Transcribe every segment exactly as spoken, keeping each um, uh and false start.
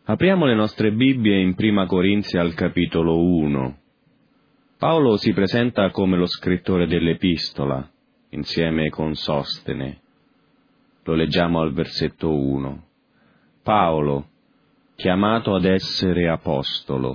Apriamo le nostre Bibbie in Prima Corinzi al capitolo uno. Paolo si presenta come lo scrittore dell'epistola, insieme con Sostene. Lo leggiamo al versetto uno. Paolo, chiamato ad essere apostolo.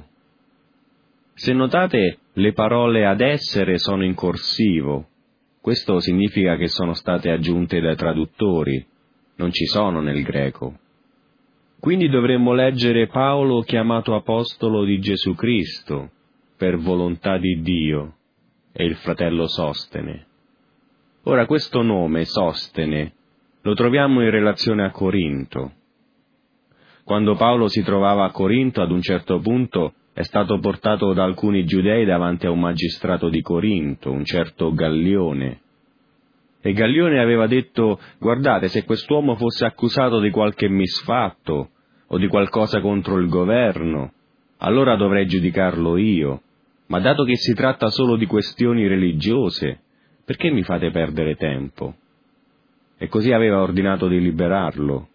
Se notate, le parole ad essere sono in corsivo. Questo significa che sono state aggiunte dai traduttori, non ci sono nel greco. Quindi dovremmo leggere Paolo chiamato apostolo di Gesù Cristo, per volontà di Dio, e il fratello Sostene. Ora questo nome, Sostene, lo troviamo in relazione a Corinto. Quando Paolo si trovava a Corinto, ad un certo punto è stato portato da alcuni giudei davanti a un magistrato di Corinto, un certo Gallione. E Gallione aveva detto: guardate, se quest'uomo fosse accusato di qualche misfatto o di qualcosa contro il governo, allora dovrei giudicarlo io, ma dato che si tratta solo di questioni religiose, perché mi fate perdere tempo? E così aveva ordinato di liberarlo.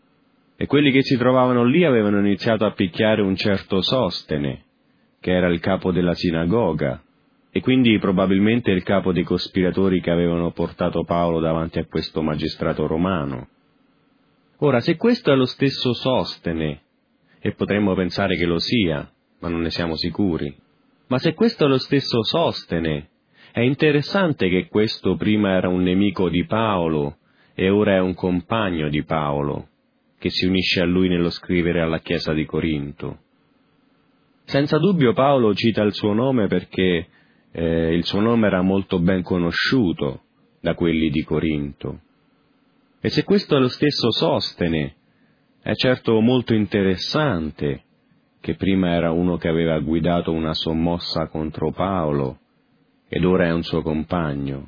E quelli che si trovavano lì avevano iniziato a picchiare un certo Sostene, che era il capo della sinagoga, e quindi probabilmente il capo dei cospiratori che avevano portato Paolo davanti a questo magistrato romano. Ora, se questo è lo stesso Sostene, e potremmo pensare che lo sia, ma non ne siamo sicuri, ma se questo è lo stesso Sostene, è interessante che questo prima era un nemico di Paolo e ora è un compagno di Paolo, che si unisce a lui nello scrivere alla Chiesa di Corinto. Senza dubbio Paolo cita il suo nome perché eh, il suo nome era molto ben conosciuto da quelli di Corinto. E se questo è lo stesso Sostene, è certo molto interessante che prima era uno che aveva guidato una sommossa contro Paolo ed ora è un suo compagno.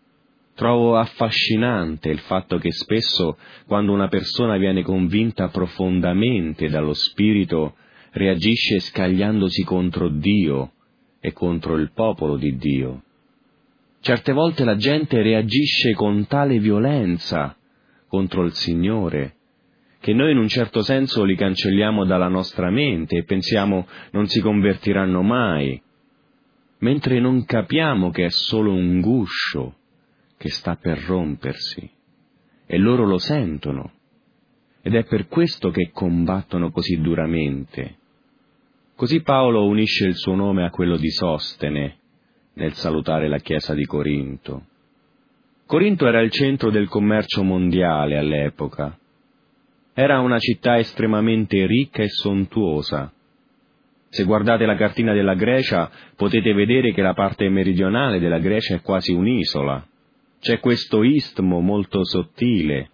Trovo affascinante il fatto che spesso, quando una persona viene convinta profondamente dallo Spirito, reagisce scagliandosi contro Dio e contro il popolo di Dio. Certe volte la gente reagisce con tale violenza contro il Signore, che noi in un certo senso li cancelliamo dalla nostra mente e pensiamo non si convertiranno mai, mentre non capiamo che è solo un guscio che sta per rompersi, e loro lo sentono, ed è per questo che combattono così duramente. Così Paolo unisce il suo nome a quello di Sostene nel salutare la Chiesa di Corinto. Corinto era il centro del commercio mondiale all'epoca. Era una città estremamente ricca e sontuosa. Se guardate la cartina della Grecia, potete vedere che la parte meridionale della Grecia è quasi un'isola. C'è questo istmo molto sottile,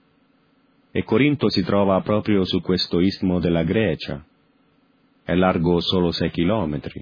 e Corinto si trova proprio su questo istmo della Grecia. È largo solo sei chilometri.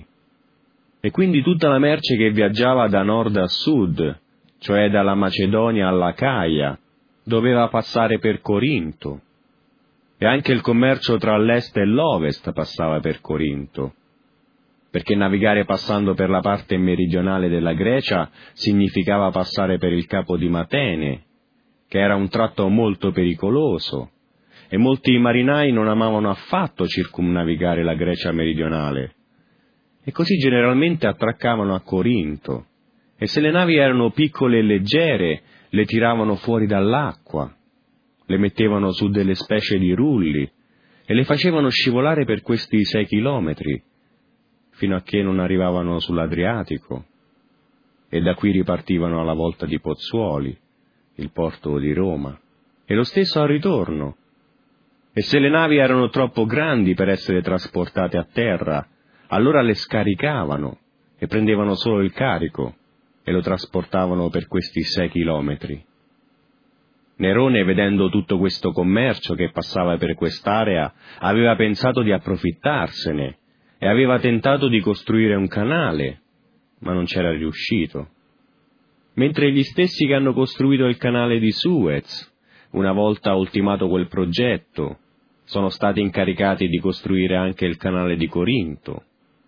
E quindi tutta la merce che viaggiava da nord a sud, cioè dalla Macedonia all'Acaia, doveva passare per Corinto. E anche il commercio tra l'est e l'ovest passava per Corinto, perché navigare passando per la parte meridionale della Grecia significava passare per il capo di Matene, che era un tratto molto pericoloso, e molti marinai non amavano affatto circumnavigare la Grecia meridionale, e così generalmente attraccavano a Corinto, e se le navi erano piccole e leggere, le tiravano fuori dall'acqua, le mettevano su delle specie di rulli, e le facevano scivolare per questi sei chilometri, fino a che non arrivavano sull'Adriatico, e da qui ripartivano alla volta di Pozzuoli, il porto di Roma, e lo stesso al ritorno. E se le navi erano troppo grandi per essere trasportate a terra, allora le scaricavano e prendevano solo il carico e lo trasportavano per questi sei chilometri. Nerone, vedendo tutto questo commercio che passava per quest'area, aveva pensato di approfittarsene e aveva tentato di costruire un canale, ma non c'era riuscito. Mentre gli stessi che hanno costruito il canale di Suez, una volta ultimato quel progetto, sono stati incaricati di costruire anche il canale di Corinto.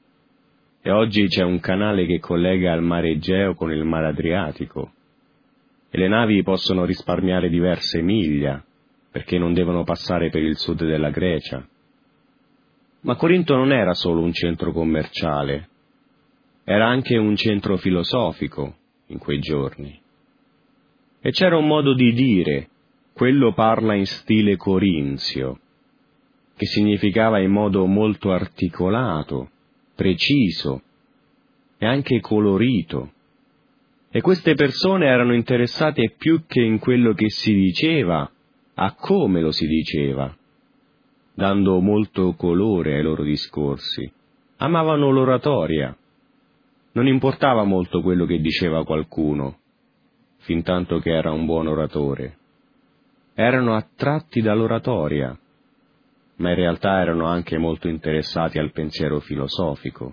E oggi c'è un canale che collega il mare Egeo con il mare Adriatico, e le navi possono risparmiare diverse miglia, perché non devono passare per il sud della Grecia. Ma Corinto non era solo un centro commerciale, era anche un centro filosofico in quei giorni. E c'era un modo di dire, quello parla in stile corinzio, che significava in modo molto articolato, preciso e anche colorito. E queste persone erano interessate più che in quello che si diceva, a come lo si diceva, dando molto colore ai loro discorsi. Amavano l'oratoria. Non importava molto quello che diceva qualcuno, fintanto che era un buon oratore. Erano attratti dall'oratoria, ma in realtà erano anche molto interessati al pensiero filosofico.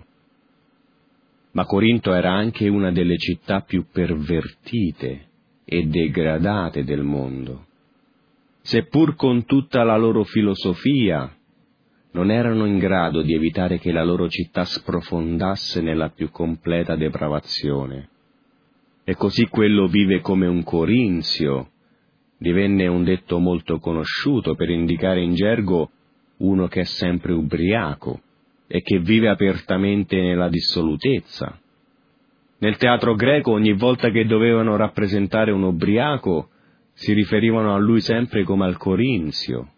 Ma Corinto era anche una delle città più pervertite e degradate del mondo. Seppur con tutta la loro filosofia, non erano in grado di evitare che la loro città sprofondasse nella più completa depravazione. E così quello vive come un corinzio divenne un detto molto conosciuto per indicare in gergo uno che è sempre ubriaco e che vive apertamente nella dissolutezza. Nel teatro greco, ogni volta che dovevano rappresentare un ubriaco, si riferivano a lui sempre come al corinzio.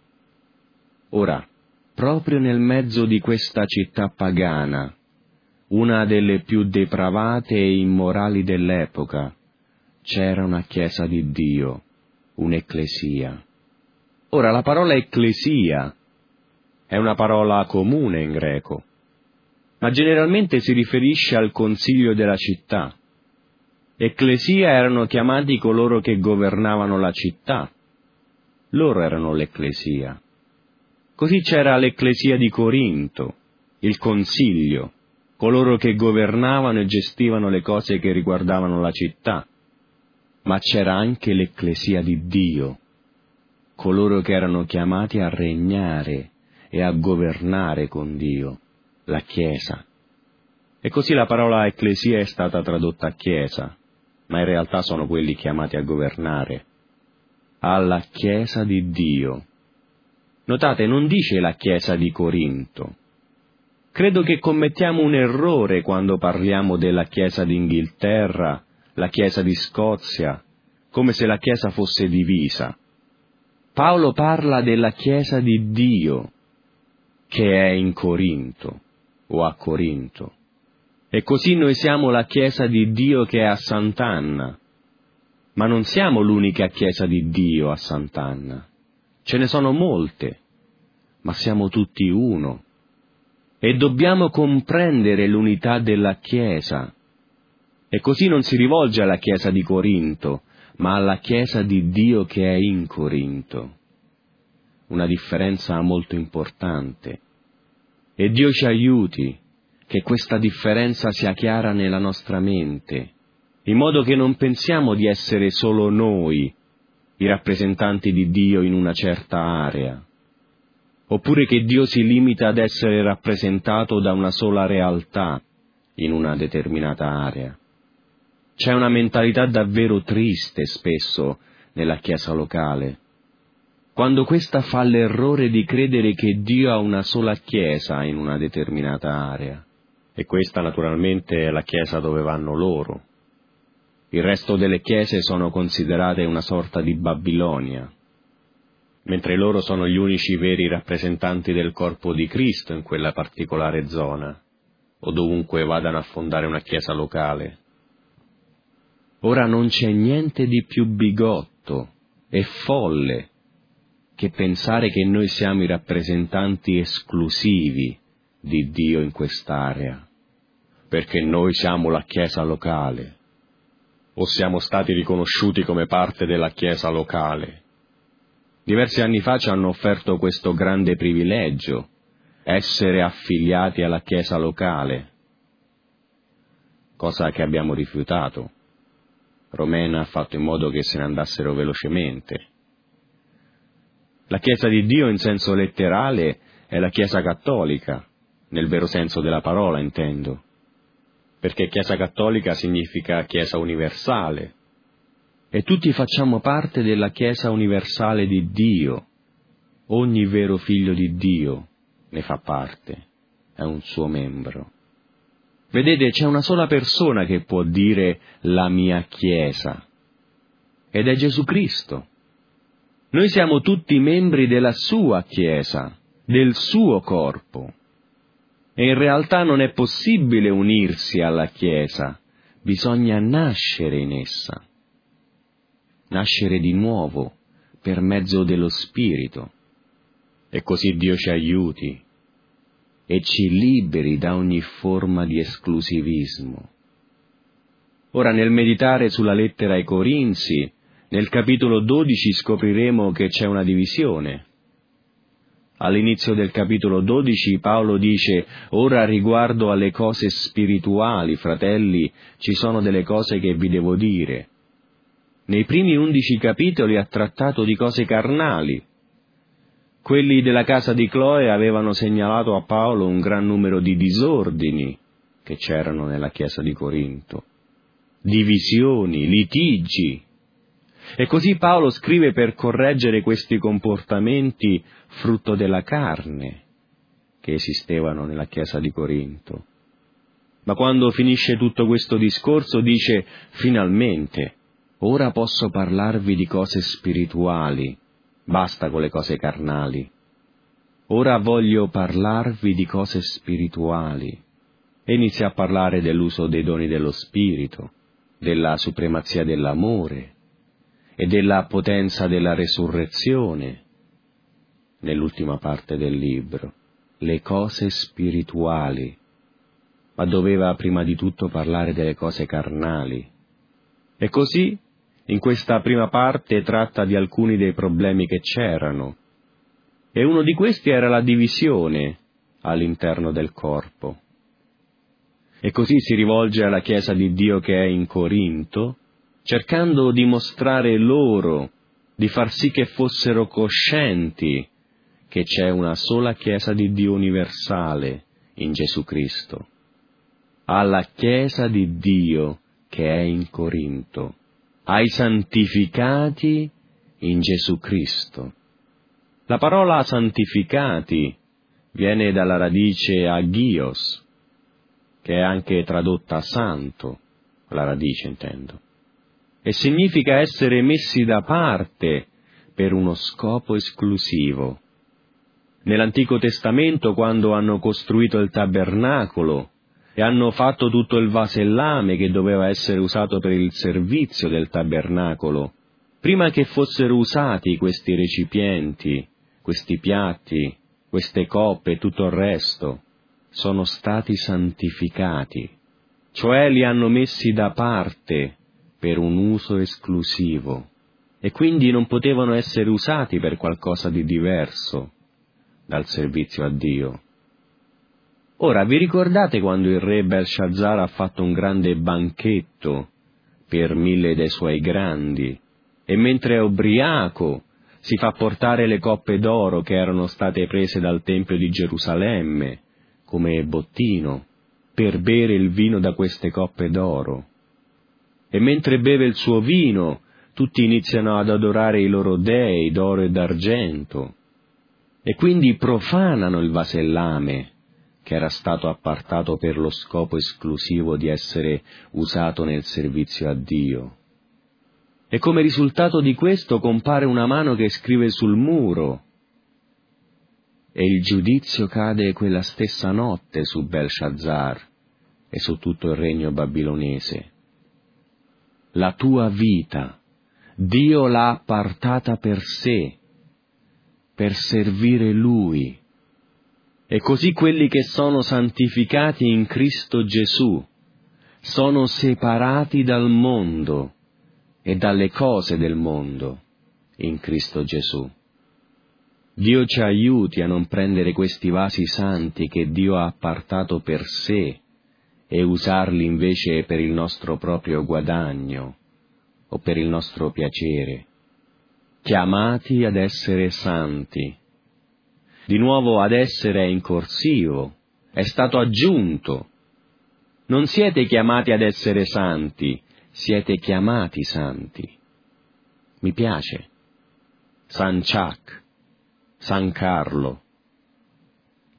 Ora, proprio nel mezzo di questa città pagana, una delle più depravate e immorali dell'epoca, c'era una chiesa di Dio, un'ecclesia. Ora, la parola ecclesia è una parola comune in greco, ma generalmente si riferisce al consiglio della città. Ecclesia erano chiamati coloro che governavano la città. Loro erano l'ecclesia. Così c'era l'ecclesia di Corinto, il consiglio, coloro che governavano e gestivano le cose che riguardavano la città. Ma c'era anche l'ecclesia di Dio, coloro che erano chiamati a regnare e a governare con Dio, la Chiesa. E così la parola ecclesia è stata tradotta Chiesa, ma in realtà sono quelli chiamati a governare, alla Chiesa di Dio. Notate, non dice la Chiesa di Corinto. Credo che commettiamo un errore quando parliamo della Chiesa d'Inghilterra, la Chiesa di Scozia, come se la Chiesa fosse divisa. Paolo parla della Chiesa di Dio, che è in Corinto, o a Corinto. E così noi siamo la Chiesa di Dio che è a Sant'Anna, ma non siamo l'unica Chiesa di Dio a Sant'Anna. Ce ne sono molte, ma siamo tutti uno. E dobbiamo comprendere l'unità della Chiesa. E così non si rivolge alla Chiesa di Corinto, ma alla Chiesa di Dio che è in Corinto. Una differenza molto importante. E Dio ci aiuti che questa differenza sia chiara nella nostra mente, in modo che non pensiamo di essere solo noi, i rappresentanti di Dio in una certa area, oppure che Dio si limita ad essere rappresentato da una sola realtà in una determinata area. C'è una mentalità davvero triste spesso nella Chiesa locale, quando questa fa l'errore di credere che Dio ha una sola Chiesa in una determinata area, e questa naturalmente è la Chiesa dove vanno loro. Il resto delle chiese sono considerate una sorta di Babilonia, mentre loro sono gli unici veri rappresentanti del corpo di Cristo in quella particolare zona, o dovunque vadano a fondare una chiesa locale. Ora non c'è niente di più bigotto e folle che pensare che noi siamo i rappresentanti esclusivi di Dio in quest'area, perché noi siamo la chiesa locale, o siamo stati riconosciuti come parte della chiesa locale. Diversi anni fa ci hanno offerto questo grande privilegio, essere affiliati alla chiesa locale, cosa che abbiamo rifiutato. Romena ha fatto in modo che se ne andassero velocemente. La Chiesa di Dio in senso letterale è la Chiesa cattolica, nel vero senso della parola intendo, perché Chiesa cattolica significa Chiesa universale, e tutti facciamo parte della Chiesa universale di Dio, ogni vero figlio di Dio, ne fa parte, è un suo membro. Vedete, c'è una sola persona che può dire la mia Chiesa, ed è Gesù Cristo. Noi siamo tutti membri della sua Chiesa, del suo corpo. E in realtà non è possibile unirsi alla Chiesa, bisogna nascere in essa. Nascere di nuovo per mezzo dello Spirito. E così Dio ci aiuti e ci liberi da ogni forma di esclusivismo. Ora, nel meditare sulla lettera ai Corinzi, nel capitolo dodici scopriremo che c'è una divisione. All'inizio del capitolo dodici Paolo dice: «Ora riguardo alle cose spirituali, fratelli, ci sono delle cose che vi devo dire». Nei primi undici capitoli ha trattato di cose carnali. Quelli della casa di Cloe avevano segnalato a Paolo un gran numero di disordini che c'erano nella chiesa di Corinto, divisioni, litigi. E così Paolo scrive per correggere questi comportamenti frutto della carne che esistevano nella chiesa di Corinto. Ma quando finisce tutto questo discorso dice: «Finalmente, ora posso parlarvi di cose spirituali, basta con le cose carnali. Ora voglio parlarvi di cose spirituali». E inizia a parlare dell'uso dei doni dello Spirito, della supremazia dell'amore e della potenza della resurrezione. Nell'ultima parte del libro, le cose spirituali, ma doveva prima di tutto parlare delle cose carnali. E così, in questa prima parte tratta di alcuni dei problemi che c'erano, e uno di questi era la divisione all'interno del corpo. E così si rivolge alla Chiesa di Dio che è in Corinto, cercando di mostrare loro, di far sì che fossero coscienti che c'è una sola Chiesa di Dio universale in Gesù Cristo. Alla Chiesa di Dio che è in Corinto, ai santificati in Gesù Cristo. La parola santificati viene dalla radice agios, che è anche tradotta santo, la radice intendo, e significa essere messi da parte per uno scopo esclusivo. Nell'Antico Testamento, quando hanno costruito il tabernacolo e hanno fatto tutto il vasellame che doveva essere usato per il servizio del tabernacolo, prima che fossero usati questi recipienti, questi piatti, queste coppe e tutto il resto, sono stati santificati, cioè li hanno messi da parte per un uso esclusivo, e quindi non potevano essere usati per qualcosa di diverso dal servizio a Dio. Ora, vi ricordate quando il re Belshazzar ha fatto un grande banchetto per mille dei suoi grandi, e mentre è ubriaco si fa portare le coppe d'oro che erano state prese dal Tempio di Gerusalemme come bottino per bere il vino da queste coppe d'oro. E mentre beve il suo vino, tutti iniziano ad adorare i loro dei d'oro e d'argento, e quindi profanano il vasellame che era stato appartato per lo scopo esclusivo di essere usato nel servizio a Dio. E come risultato di questo compare una mano che scrive sul muro, e il giudizio cade quella stessa notte su Belshazzar e su tutto il regno babilonese. La tua vita, Dio l'ha appartata per sé, per servire Lui. E così quelli che sono santificati in Cristo Gesù sono separati dal mondo e dalle cose del mondo in Cristo Gesù. Dio ci aiuti a non prendere questi vasi santi che Dio ha appartato per sé e usarli invece per il nostro proprio guadagno o per il nostro piacere, chiamati ad essere santi. Di nuovo ad essere è in corsivo, è stato aggiunto. Non siete chiamati ad essere santi, siete chiamati santi. Mi piace. San Chuck, San Carlo.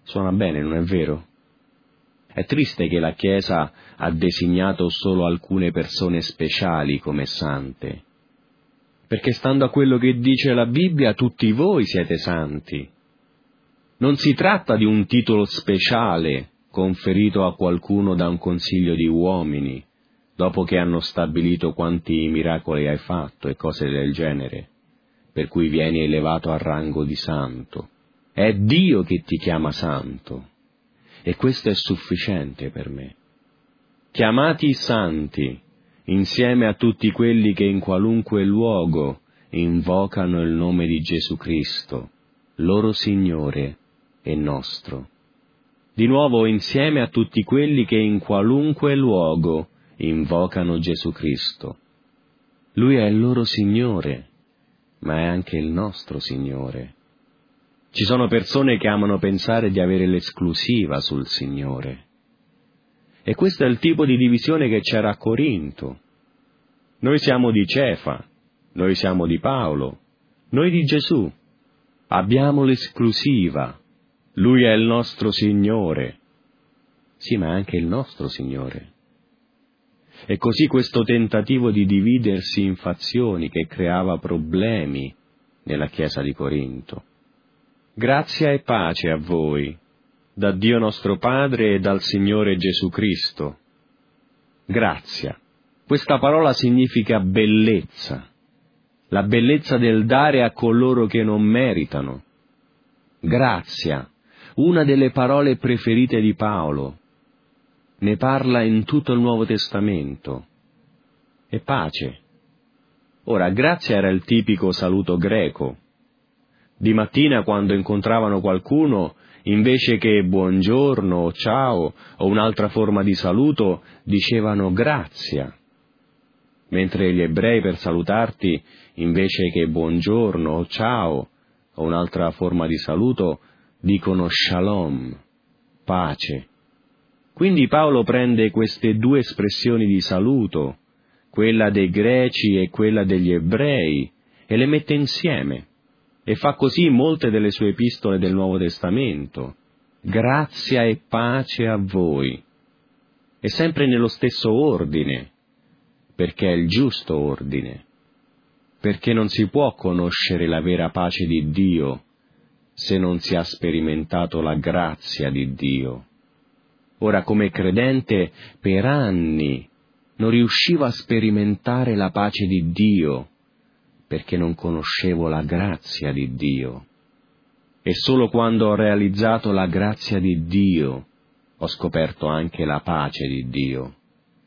Suona bene, non è vero? È triste che la Chiesa ha designato solo alcune persone speciali come sante, perché stando a quello che dice la Bibbia, tutti voi siete santi. Non si tratta di un titolo speciale conferito a qualcuno da un consiglio di uomini, dopo che hanno stabilito quanti miracoli hai fatto e cose del genere, per cui vieni elevato al rango di santo. È Dio che ti chiama santo, e questo è sufficiente per me. Chiamati santi, insieme a tutti quelli che in qualunque luogo invocano il nome di Gesù Cristo, loro Signore e nostro. Di nuovo insieme a tutti quelli che in qualunque luogo invocano Gesù Cristo. Lui è il loro Signore, ma è anche il nostro Signore. Ci sono persone che amano pensare di avere l'esclusiva sul Signore. E questo è il tipo di divisione che c'era a Corinto. Noi siamo di Cefa, noi siamo di Paolo, noi di Gesù. Abbiamo l'esclusiva. Lui è il nostro Signore. Sì, ma è anche il nostro Signore. E così questo tentativo di dividersi in fazioni che creava problemi nella Chiesa di Corinto. Grazia e pace a voi, da Dio nostro Padre e dal Signore Gesù Cristo. Grazia. Questa parola significa bellezza, la bellezza del dare a coloro che non meritano. Grazia, una delle parole preferite di Paolo. Ne parla in tutto il Nuovo Testamento. E pace. Ora, grazia era il tipico saluto greco. Di mattina, quando incontravano qualcuno, invece che buongiorno o ciao o un'altra forma di saluto, dicevano grazia. Mentre gli ebrei per salutarti, invece che buongiorno o ciao o un'altra forma di saluto, dicono shalom, pace. Quindi Paolo prende queste due espressioni di saluto, quella dei greci e quella degli ebrei, e le mette insieme. E fa così molte delle sue epistole del Nuovo Testamento. Grazia e pace a voi. E sempre nello stesso ordine, perché è il giusto ordine. Perché non si può conoscere la vera pace di Dio se non si ha sperimentato la grazia di Dio. Ora, come credente, per anni non riuscivo a sperimentare la pace di Dio, perché non conoscevo la grazia di Dio. E solo quando ho realizzato la grazia di Dio, ho scoperto anche la pace di Dio.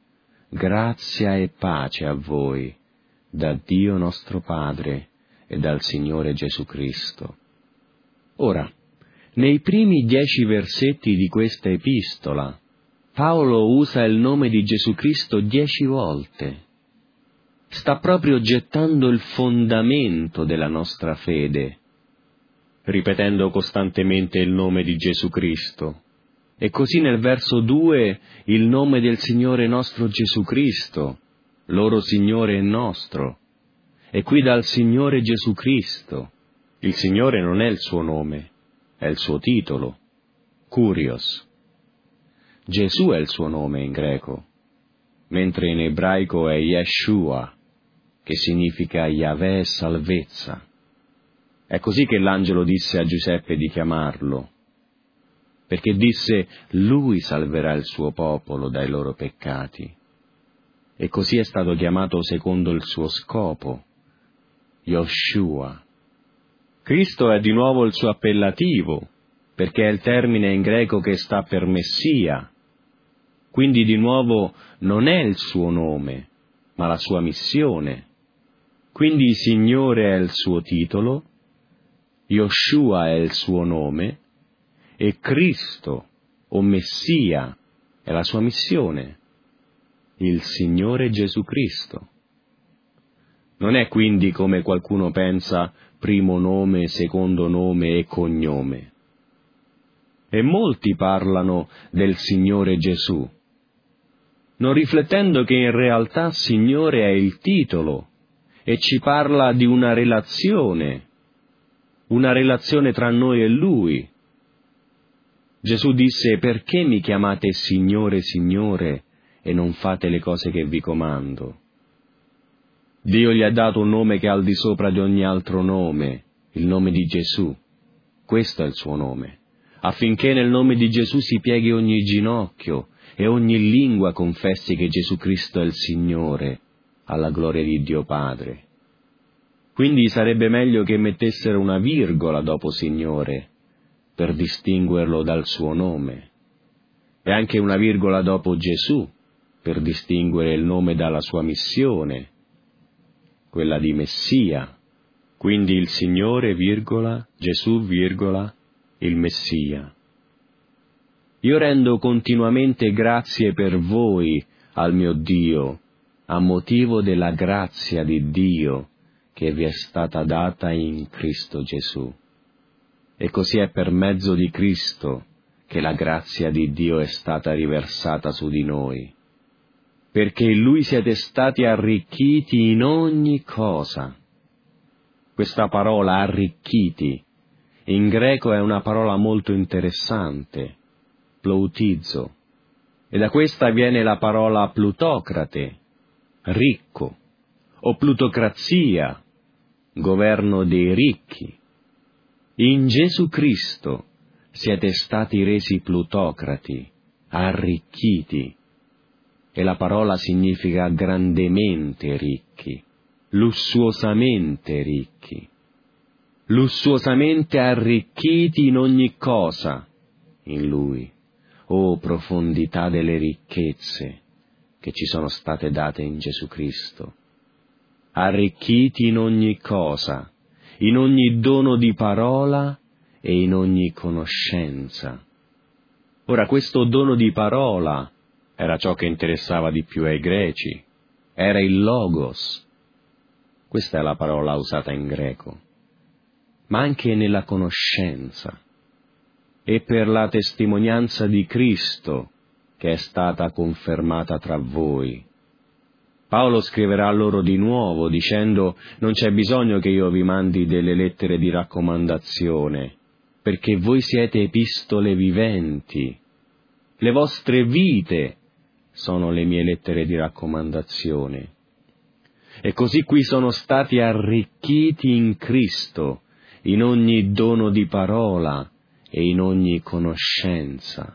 Grazia e pace a voi, da Dio nostro Padre e dal Signore Gesù Cristo. Ora, nei primi dieci versetti di questa epistola, Paolo usa il nome di Gesù Cristo dieci volte. Sta proprio gettando il fondamento della nostra fede, ripetendo costantemente il nome di Gesù Cristo. E così nel verso due il nome del Signore nostro Gesù Cristo, loro Signore e nostro. E qui dal Signore Gesù Cristo. Il Signore non è il suo nome, è il suo titolo, Kurios. Gesù è il suo nome in greco, mentre in ebraico è Yeshua, che significa Yahweh salvezza. È così che l'angelo disse a Giuseppe di chiamarlo, perché disse, lui salverà il suo popolo dai loro peccati. E così è stato chiamato secondo il suo scopo, Yoshua. Cristo è di nuovo il suo appellativo, perché è il termine in greco che sta per Messia. Quindi di nuovo non è il suo nome, ma la sua missione. Quindi Signore è il suo titolo, Yoshua è il suo nome, e Cristo, o Messia, è la sua missione, il Signore Gesù Cristo. Non è quindi, come qualcuno pensa, primo nome, secondo nome e cognome. E molti parlano del Signore Gesù, non riflettendo che in realtà Signore è il titolo e ci parla di una relazione, una relazione tra noi e Lui. Gesù disse: «Perché mi chiamate Signore, Signore, e non fate le cose che vi comando?» Dio gli ha dato un nome che è al di sopra di ogni altro nome, il nome di Gesù. Questo è il suo nome, affinché nel nome di Gesù si pieghi ogni ginocchio e ogni lingua confessi che Gesù Cristo è il Signore, alla gloria di Dio Padre. Quindi sarebbe meglio che mettessero una virgola dopo Signore, per distinguerlo dal suo nome, e anche una virgola dopo Gesù, per distinguere il nome dalla sua missione, quella di Messia. Quindi il Signore, virgola, Gesù, virgola, il Messia. Io rendo continuamente grazie per voi al mio Dio, a motivo della grazia di Dio che vi è stata data in Cristo Gesù. E così è per mezzo di Cristo che la grazia di Dio è stata riversata su di noi, perché in Lui siete stati arricchiti in ogni cosa. Questa parola arricchiti in greco è una parola molto interessante, ploutizo, e da questa viene la parola plutocrate, ricco, o plutocrazia, governo dei ricchi. In Gesù Cristo siete stati resi plutocrati, arricchiti, e la parola significa grandemente ricchi, lussuosamente ricchi, lussuosamente arricchiti in ogni cosa in Lui. Oh, profondità delle ricchezze che ci sono state date in Gesù Cristo, arricchiti in ogni cosa, in ogni dono di parola e in ogni conoscenza. Ora, questo dono di parola era ciò che interessava di più ai greci, era il logos. Questa è la parola usata in greco, ma anche nella conoscenza e per la testimonianza di Cristo che è stata confermata tra voi. Paolo scriverà loro di nuovo dicendo: non c'è bisogno che io vi mandi delle lettere di raccomandazione, perché voi siete epistole viventi. Le vostre vite sono le mie lettere di raccomandazione. E così qui sono stati arricchiti in Cristo, in ogni dono di parola e in ogni conoscenza.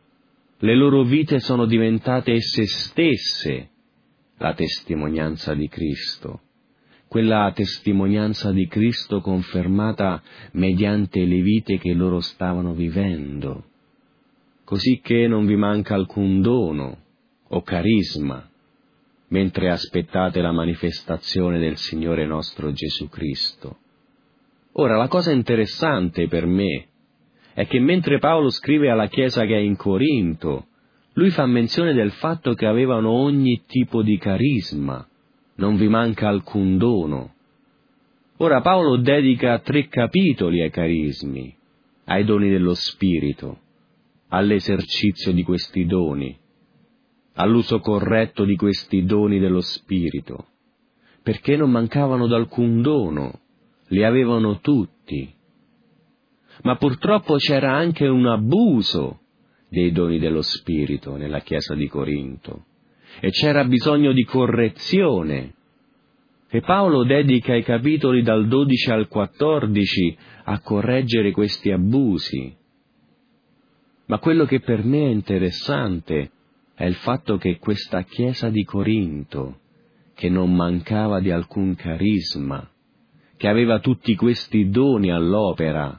Le loro vite sono diventate esse stesse la testimonianza di Cristo, quella testimonianza di Cristo confermata mediante le vite che loro stavano vivendo, così che non vi manca alcun dono o carisma, mentre aspettate la manifestazione del Signore nostro Gesù Cristo. Ora, la cosa interessante per me è che mentre Paolo scrive alla Chiesa che è in Corinto, lui fa menzione del fatto che avevano ogni tipo di carisma, non vi manca alcun dono. Ora Paolo dedica tre capitoli ai carismi, ai doni dello Spirito, all'esercizio di questi doni, all'uso corretto di questi doni dello Spirito, perché non mancavano d'alcun dono, li avevano tutti. Ma purtroppo c'era anche un abuso dei doni dello Spirito nella Chiesa di Corinto, e c'era bisogno di correzione. E Paolo dedica i capitoli dal dodici al quattordici a correggere questi abusi. Ma quello che per me è interessante è il fatto che questa Chiesa di Corinto, che non mancava di alcun carisma, che aveva tutti questi doni all'opera,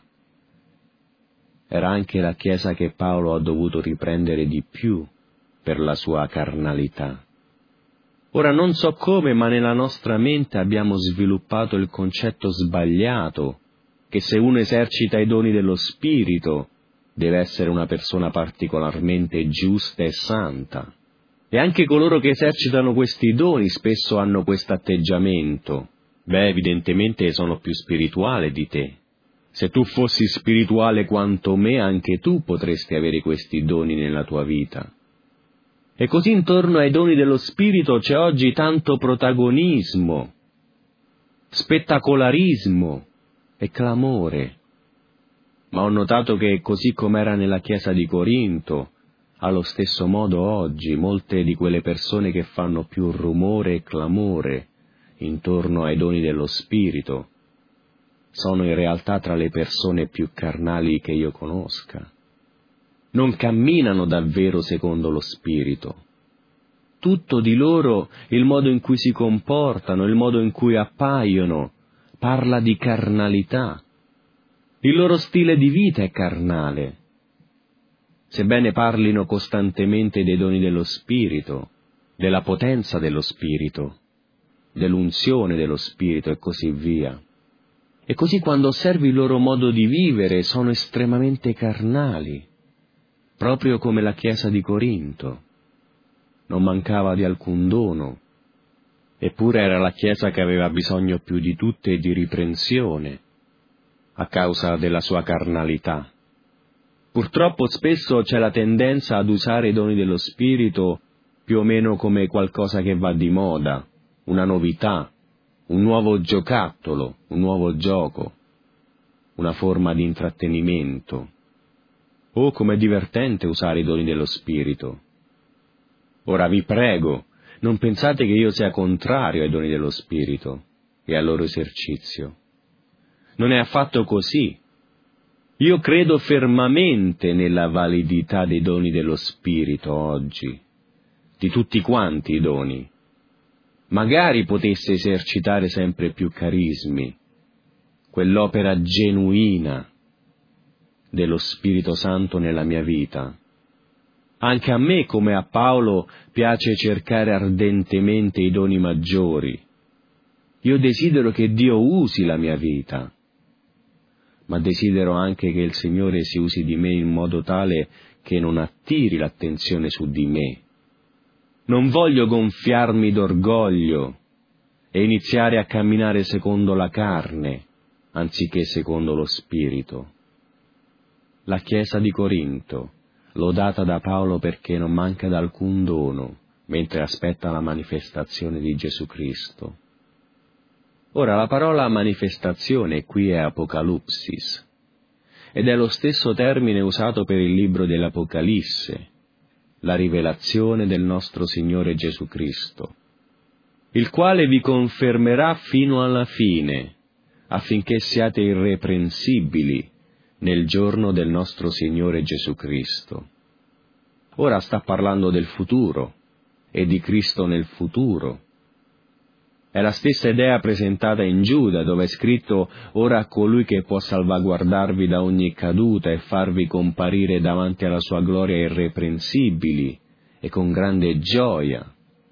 era anche la Chiesa che Paolo ha dovuto riprendere di più per la sua carnalità. Ora non so come, ma nella nostra mente abbiamo sviluppato il concetto sbagliato che se uno esercita i doni dello Spirito deve essere una persona particolarmente giusta e santa. E anche coloro che esercitano questi doni spesso hanno questo atteggiamento. Beh, evidentemente sono più spirituale di te. Se tu fossi spirituale quanto me, anche tu potresti avere questi doni nella tua vita. E così intorno ai doni dello Spirito c'è oggi tanto protagonismo, spettacolarismo e clamore. ma ho notato che così com'era nella chiesa di Corinto, allo stesso modo oggi molte di quelle persone che fanno più rumore e clamore intorno ai doni dello Spirito sono in realtà tra le persone più carnali che io conosca. Non camminano davvero secondo lo Spirito. Tutto di loro, il modo in cui si comportano, il modo in cui appaiono, parla di carnalità. Il loro stile di vita è carnale. Sebbene parlino costantemente dei doni dello Spirito, della potenza dello Spirito, dell'unzione dello Spirito e così via. E così quando osservi il loro modo di vivere sono estremamente carnali, proprio come la chiesa di Corinto. Non mancava di alcun dono, eppure era la chiesa che aveva bisogno più di tutte di riprensione, a causa della sua carnalità. Purtroppo spesso c'è la tendenza ad usare i doni dello Spirito più o meno come qualcosa che va di moda, una novità, un nuovo giocattolo, un nuovo gioco, una forma di intrattenimento. Oh, com'è divertente usare i doni dello Spirito! Ora vi prego, non pensate che io sia contrario ai doni dello Spirito e al loro esercizio. Non è affatto così. Io credo fermamente nella validità dei doni dello Spirito oggi, di tutti quanti i doni. Magari potesse esercitare sempre più carismi, quell'opera genuina dello Spirito Santo nella mia vita. Anche a me, come a Paolo, piace cercare ardentemente i doni maggiori. Io desidero che Dio usi la mia vita, ma desidero anche che il Signore si usi di me in modo tale che non attiri l'attenzione su di me. Non voglio gonfiarmi d'orgoglio e iniziare a camminare secondo la carne, anziché secondo lo Spirito. La chiesa di Corinto, lodata da Paolo perché non manca d'alcun dono, mentre aspetta la manifestazione di Gesù Cristo. Ora, la parola manifestazione qui è apocalipsis, ed è lo stesso termine usato per il libro dell'Apocalisse, la rivelazione del nostro Signore Gesù Cristo, il quale vi confermerà fino alla fine, affinché siate irreprensibili nel giorno del nostro Signore Gesù Cristo. Ora sta parlando del futuro e di Cristo nel futuro. È la stessa idea presentata in Giuda, dove è scritto: «Ora a colui che può salvaguardarvi da ogni caduta e farvi comparire davanti alla sua gloria irreprensibili e con grande gioia.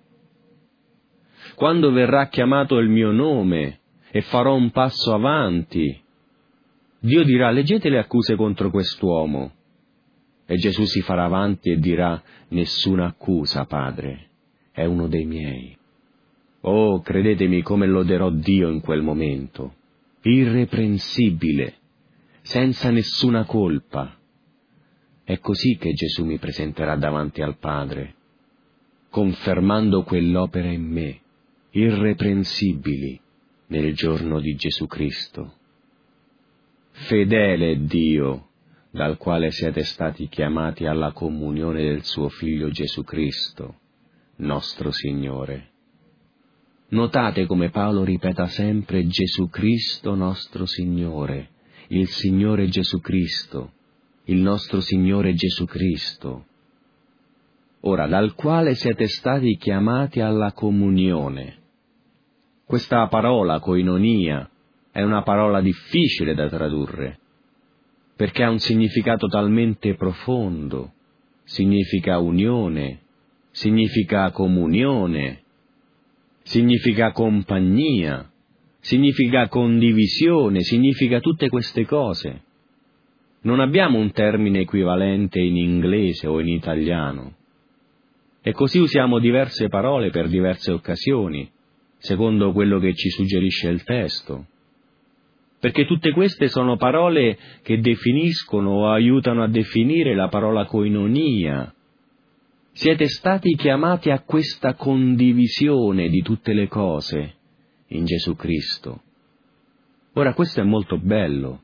Quando verrà chiamato il mio nome e farò un passo avanti, Dio dirà: leggete le accuse contro quest'uomo». E Gesù si farà avanti e dirà: «Nessuna accusa, Padre, è uno dei miei». Oh, credetemi come loderò Dio in quel momento, irreprensibile, senza nessuna colpa. È così che Gesù mi presenterà davanti al Padre, confermando quell'opera in me, irreprensibili, nel giorno di Gesù Cristo. Fedele è Dio, dal quale siete stati chiamati alla comunione del suo Figlio Gesù Cristo, nostro Signore. Notate come Paolo ripeta sempre Gesù Cristo nostro Signore, il Signore Gesù Cristo, il nostro Signore Gesù Cristo. Ora, dal quale siete stati chiamati alla comunione. Questa parola, koinonia, è una parola difficile da tradurre, perché ha un significato talmente profondo. Significa unione, significa comunione, significa compagnia, significa condivisione, significa tutte queste cose. Non abbiamo un termine equivalente in inglese o in italiano. E così usiamo diverse parole per diverse occasioni, secondo quello che ci suggerisce il testo. Perché tutte queste sono parole che definiscono o aiutano a definire la parola koinonia. Siete stati chiamati a questa condivisione di tutte le cose in Gesù Cristo. Ora, questo è molto bello,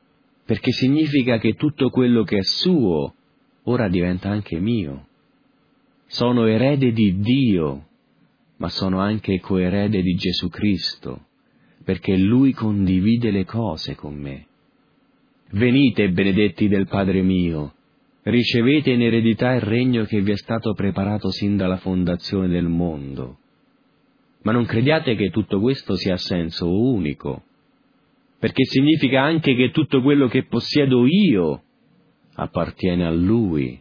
perché significa che tutto quello che è suo ora diventa anche mio. Sono erede di Dio, ma sono anche coerede di Gesù Cristo, perché Lui condivide le cose con me. Venite, benedetti del Padre mio, ricevete in eredità il regno che vi è stato preparato sin dalla fondazione del mondo. Ma non crediate che tutto questo sia a senso unico, perché significa anche che tutto quello che possiedo io appartiene a Lui.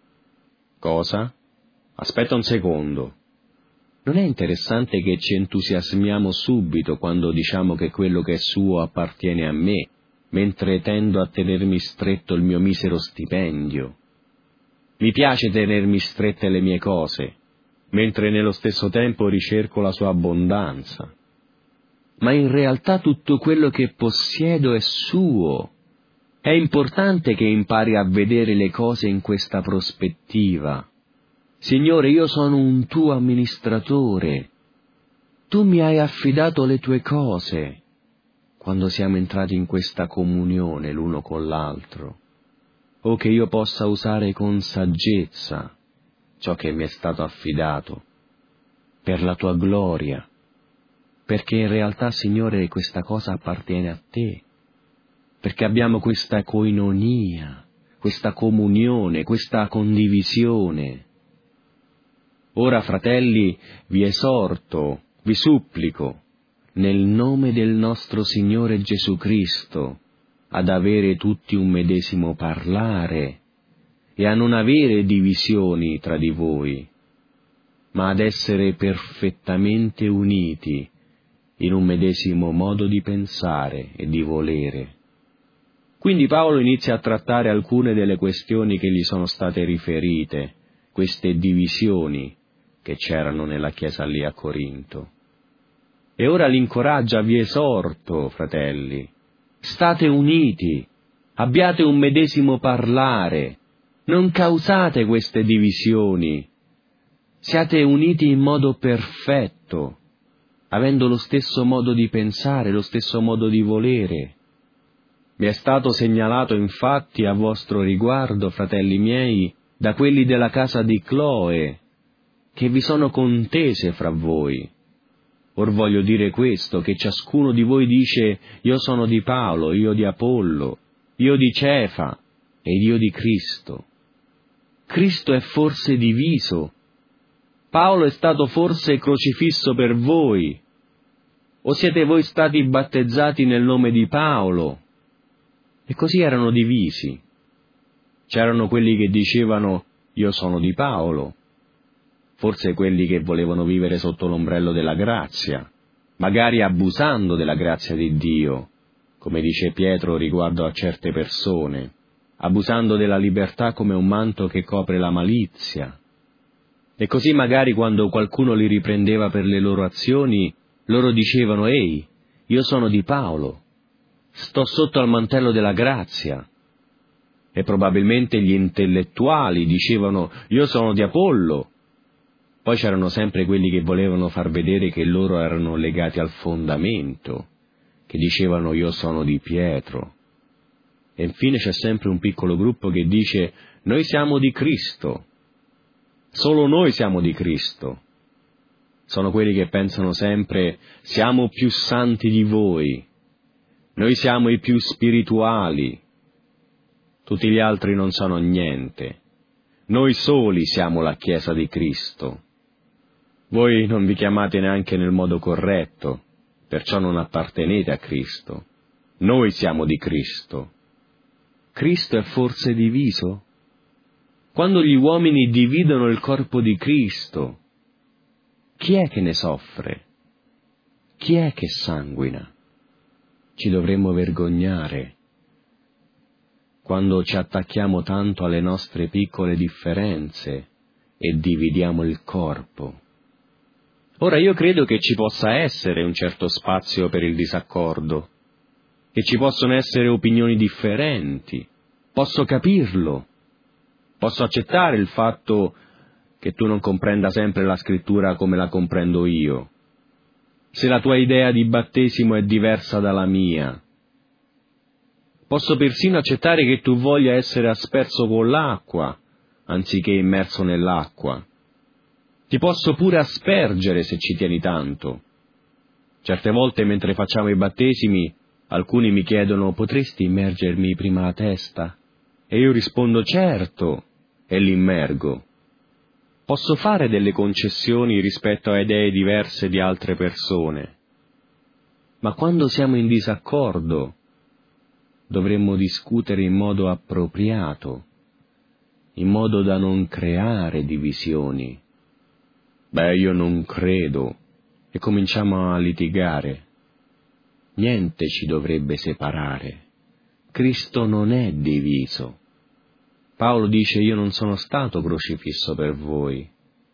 Cosa? Aspetta un secondo. Non è interessante che ci entusiasmiamo subito quando diciamo che quello che è suo appartiene a me, mentre tendo a tenermi stretto il mio misero stipendio? Mi piace tenermi strette le mie cose, mentre nello stesso tempo ricerco la sua abbondanza. Ma in realtà tutto quello che possiedo è suo. È importante che impari a vedere le cose in questa prospettiva. Signore, io sono un tuo amministratore. Tu mi hai affidato le tue cose quando siamo entrati in questa comunione l'uno con l'altro. O che io possa usare con saggezza ciò che mi è stato affidato, per la tua gloria, perché in realtà, Signore, questa cosa appartiene a te, perché abbiamo questa koinonia, questa comunione, questa condivisione. Ora, fratelli, vi esorto, vi supplico, nel nome del nostro Signore Gesù Cristo, ad avere tutti un medesimo parlare e a non avere divisioni tra di voi, ma ad essere perfettamente uniti in un medesimo modo di pensare e di volere. Quindi Paolo inizia a trattare alcune delle questioni che gli sono state riferite, queste divisioni che c'erano nella chiesa lì a Corinto. E ora li incoraggia: vi esorto, fratelli, state uniti, abbiate un medesimo parlare, non causate queste divisioni, siate uniti in modo perfetto, avendo lo stesso modo di pensare, lo stesso modo di volere. Mi è stato segnalato infatti a vostro riguardo, fratelli miei, da quelli della casa di Cloe, che vi sono contese fra voi. Or voglio dire questo, che ciascuno di voi dice: io sono di Paolo, io di Apollo, io di Cefa ed io di Cristo. Cristo è forse diviso? Paolo è stato forse crocifisso per voi? O siete voi stati battezzati nel nome di Paolo? E così erano divisi. C'erano quelli che dicevano: io sono di Paolo, forse quelli che volevano vivere sotto l'ombrello della grazia, magari abusando della grazia di Dio, come dice Pietro riguardo a certe persone, abusando della libertà come un manto che copre la malizia. E così magari quando qualcuno li riprendeva per le loro azioni, loro dicevano: ehi, io sono di Paolo, sto sotto al mantello della grazia. E probabilmente gli intellettuali dicevano: io sono di Apollo. Poi c'erano sempre quelli che volevano far vedere che loro erano legati al fondamento, che dicevano: io sono di Pietro. E infine c'è sempre un piccolo gruppo che dice: noi siamo di Cristo, solo noi siamo di Cristo. Sono quelli che pensano sempre: siamo più santi di voi, noi siamo i più spirituali, tutti gli altri non sono niente, noi soli siamo la Chiesa di Cristo. Voi non vi chiamate neanche nel modo corretto, perciò non appartenete a Cristo. Noi siamo di Cristo. Cristo è forse diviso? Quando gli uomini dividono il corpo di Cristo, chi è che ne soffre? Chi è che sanguina? Ci dovremmo vergognare quando ci attacchiamo tanto alle nostre piccole differenze e dividiamo il corpo. Ora io credo che ci possa essere un certo spazio per il disaccordo, che ci possono essere opinioni differenti, posso capirlo, posso accettare il fatto che tu non comprenda sempre la scrittura come la comprendo io, se la tua idea di battesimo è diversa dalla mia. Posso persino accettare che tu voglia essere asperso con l'acqua, anziché immerso nell'acqua. Ti posso pure aspergere se ci tieni tanto. Certe volte mentre facciamo i battesimi, alcuni mi chiedono: potresti immergermi prima la testa? E io rispondo: certo, e l'immergo. Posso fare delle concessioni rispetto a idee diverse di altre persone, ma quando siamo in disaccordo dovremmo discutere in modo appropriato, in modo da non creare divisioni. Beh, io non credo, e cominciamo a litigare. Niente ci dovrebbe separare. Cristo non è diviso. Paolo dice: io non sono stato crocifisso per voi,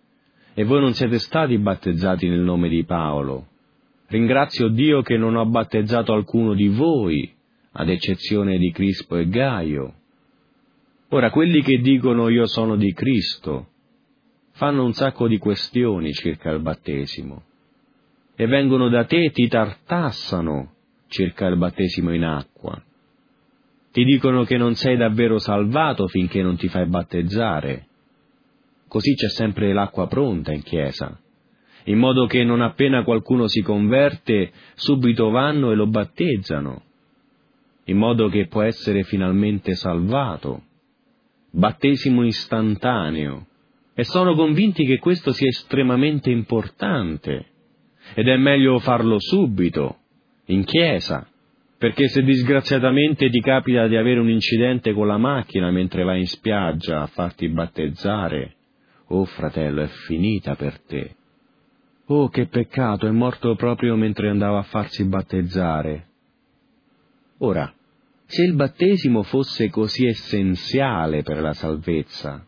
e voi non siete stati battezzati nel nome di Paolo. Ringrazio Dio che non ho battezzato alcuno di voi, ad eccezione di Crispo e Gaio. Ora, quelli che dicono io sono di Cristo fanno un sacco di questioni circa il battesimo, e vengono da te e ti tartassano circa il battesimo in acqua. Ti dicono che non sei davvero salvato finché non ti fai battezzare. Così c'è sempre l'acqua pronta in chiesa, in modo che non appena qualcuno si converte, subito vanno e lo battezzano, in modo che può essere finalmente salvato. Battesimo istantaneo. E sono convinti che questo sia estremamente importante, ed è meglio farlo subito, in chiesa, perché se disgraziatamente ti capita di avere un incidente con la macchina mentre vai in spiaggia a farti battezzare, oh fratello, è finita per te. Oh, che peccato, è morto proprio mentre andava a farsi battezzare. Ora, se il battesimo fosse così essenziale per la salvezza,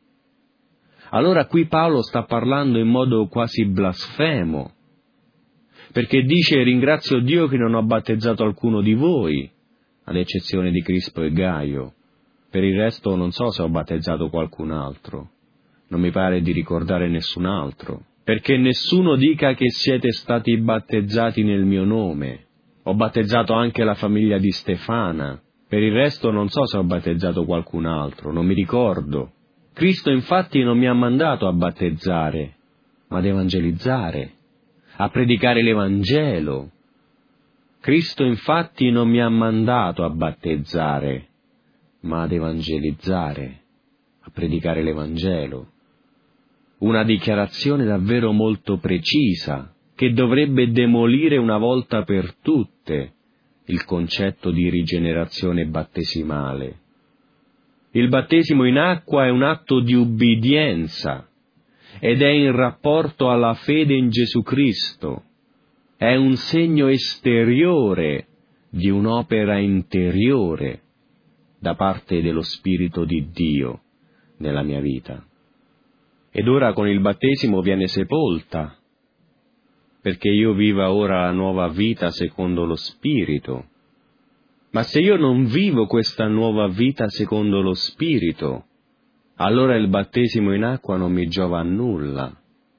allora qui Paolo sta parlando in modo quasi blasfemo, perché dice: ringrazio Dio che non ho battezzato alcuno di voi, ad eccezione di Crispo e Gaio. Per il resto non so se ho battezzato qualcun altro, non mi pare di ricordare nessun altro, perché nessuno dica che siete stati battezzati nel mio nome. Ho battezzato anche la famiglia di Stefana, per il resto non so se ho battezzato qualcun altro, non mi ricordo. Cristo infatti non mi ha mandato a battezzare, ma ad evangelizzare, a predicare l'Evangelo. Cristo infatti non mi ha mandato a battezzare, ma ad evangelizzare, a predicare l'Evangelo. Una dichiarazione davvero molto precisa, che dovrebbe demolire una volta per tutte il concetto di rigenerazione battesimale. Il battesimo in acqua è un atto di ubbidienza ed è in rapporto alla fede in Gesù Cristo. È un segno esteriore di un'opera interiore da parte dello Spirito di Dio nella mia vita. Ed ora con il battesimo viene sepolta, perché io viva ora la nuova vita secondo lo Spirito. Ma se io non vivo questa nuova vita secondo lo Spirito, allora il battesimo in acqua non mi giova a nulla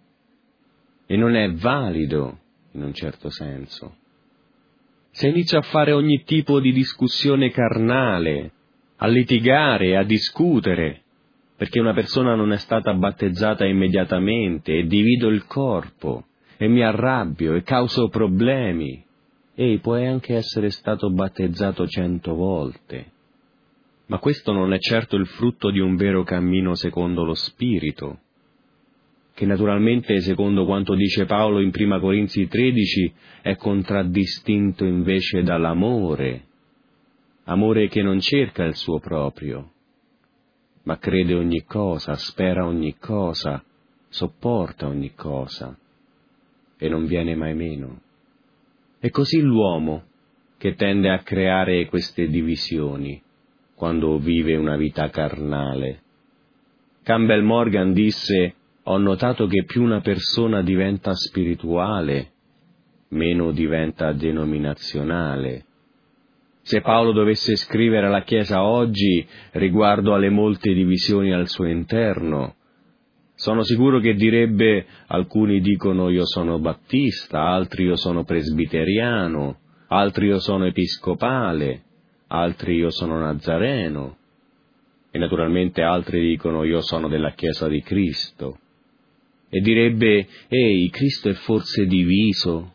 e non è valido in un certo senso. Se inizio a fare ogni tipo di discussione carnale, a litigare, a discutere, perché una persona non è stata battezzata immediatamente, e divido il corpo, e mi arrabbio, e causo problemi, ehi, puoi anche essere stato battezzato cento volte, ma questo non è certo il frutto di un vero cammino secondo lo Spirito, che naturalmente, secondo quanto dice Paolo in prima Corinzi tredici, è contraddistinto invece dall'amore, amore che non cerca il suo proprio, ma crede ogni cosa, spera ogni cosa, sopporta ogni cosa, e non viene mai meno. È così l'uomo che tende a creare queste divisioni quando vive una vita carnale. Campbell Morgan disse: ho notato che più una persona diventa spirituale, meno diventa denominazionale. Se Paolo dovesse scrivere alla Chiesa oggi riguardo alle molte divisioni al suo interno, sono sicuro che direbbe: alcuni dicono io sono battista, altri io sono presbiteriano, altri io sono episcopale, altri io sono Nazareno, e naturalmente altri dicono io sono della Chiesa di Cristo. E direbbe, ehi, Cristo è forse diviso?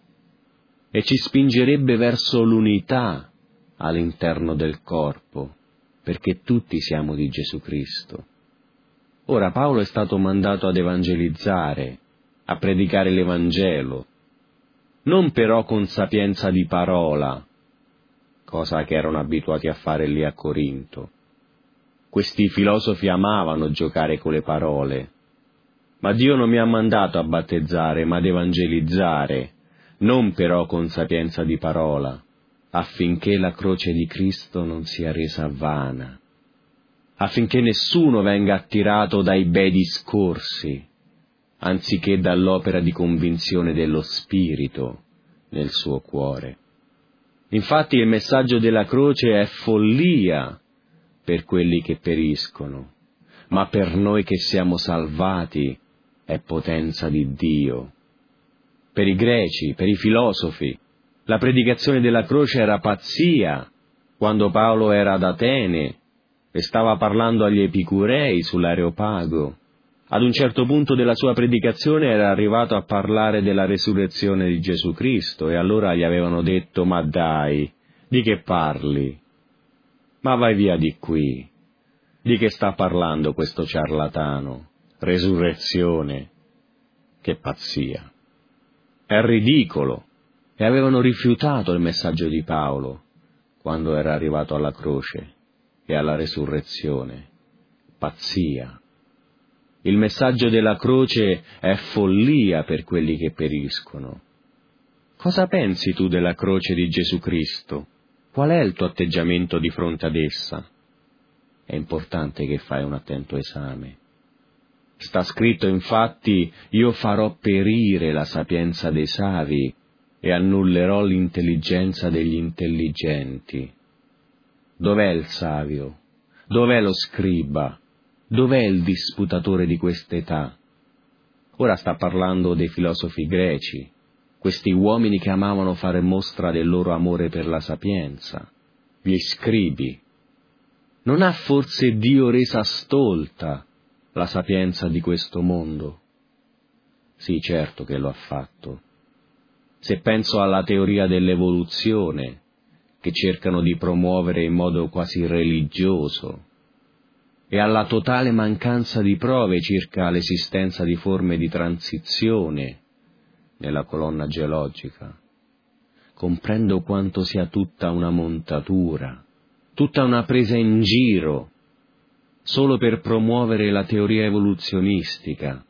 E ci spingerebbe verso l'unità all'interno del corpo, perché tutti siamo di Gesù Cristo. Ora Paolo è stato mandato ad evangelizzare, a predicare l'Evangelo, non però con sapienza di parola, cosa che erano abituati a fare lì a Corinto. Questi filosofi amavano giocare con le parole, ma Dio non mi ha mandato a battezzare, ma ad evangelizzare, non però con sapienza di parola, affinché la croce di Cristo non sia resa vana, affinché nessuno venga attirato dai bei discorsi, anziché dall'opera di convinzione dello Spirito nel suo cuore. Infatti il messaggio della croce è follia per quelli che periscono, ma per noi che siamo salvati è potenza di Dio. Per i greci, per i filosofi, la predicazione della croce era pazzia. Quando Paolo era ad Atene e stava parlando agli epicurei sull'Areopago, ad un certo punto della sua predicazione era arrivato a parlare della resurrezione di Gesù Cristo, e allora gli avevano detto, ma dai, di che parli? Ma vai via di qui. Di che sta parlando questo ciarlatano? Resurrezione? Che pazzia! È ridicolo. E avevano rifiutato il messaggio di Paolo quando era arrivato alla croce e alla resurrezione. Pazzia. Il messaggio della croce è follia per quelli che periscono. Cosa pensi tu della croce di Gesù Cristo? Qual è il tuo atteggiamento di fronte ad essa? È importante che fai un attento esame. Sta scritto infatti, io farò perire la sapienza dei savi e annullerò l'intelligenza degli intelligenti. Dov'è il savio? Dov'è lo scriba? Dov'è il disputatore di quest'età? Ora sta parlando dei filosofi greci, questi uomini che amavano fare mostra del loro amore per la sapienza, gli scribi. Non ha forse Dio resa stolta la sapienza di questo mondo? Sì, certo che lo ha fatto. Se penso alla teoria dell'evoluzione, che cercano di promuovere in modo quasi religioso, e alla totale mancanza di prove circa l'esistenza di forme di transizione nella colonna geologica, comprendo quanto sia tutta una montatura, tutta una presa in giro, solo per promuovere la teoria evoluzionistica.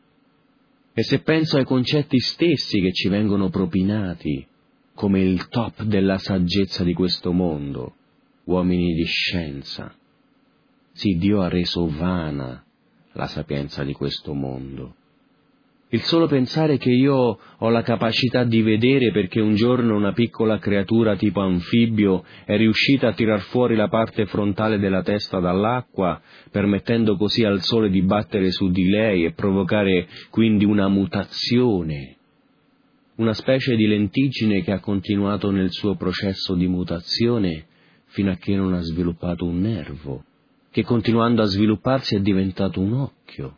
E se penso ai concetti stessi che ci vengono propinati come il top della saggezza di questo mondo, uomini di scienza, sì, Dio ha reso vana la sapienza di questo mondo. Il solo pensare che io ho la capacità di vedere perché un giorno una piccola creatura tipo anfibio è riuscita a tirar fuori la parte frontale della testa dall'acqua, permettendo così al sole di battere su di lei e provocare quindi una mutazione, una specie di lentiggine che ha continuato nel suo processo di mutazione fino a che non ha sviluppato un nervo, che continuando a svilupparsi è diventato un occhio.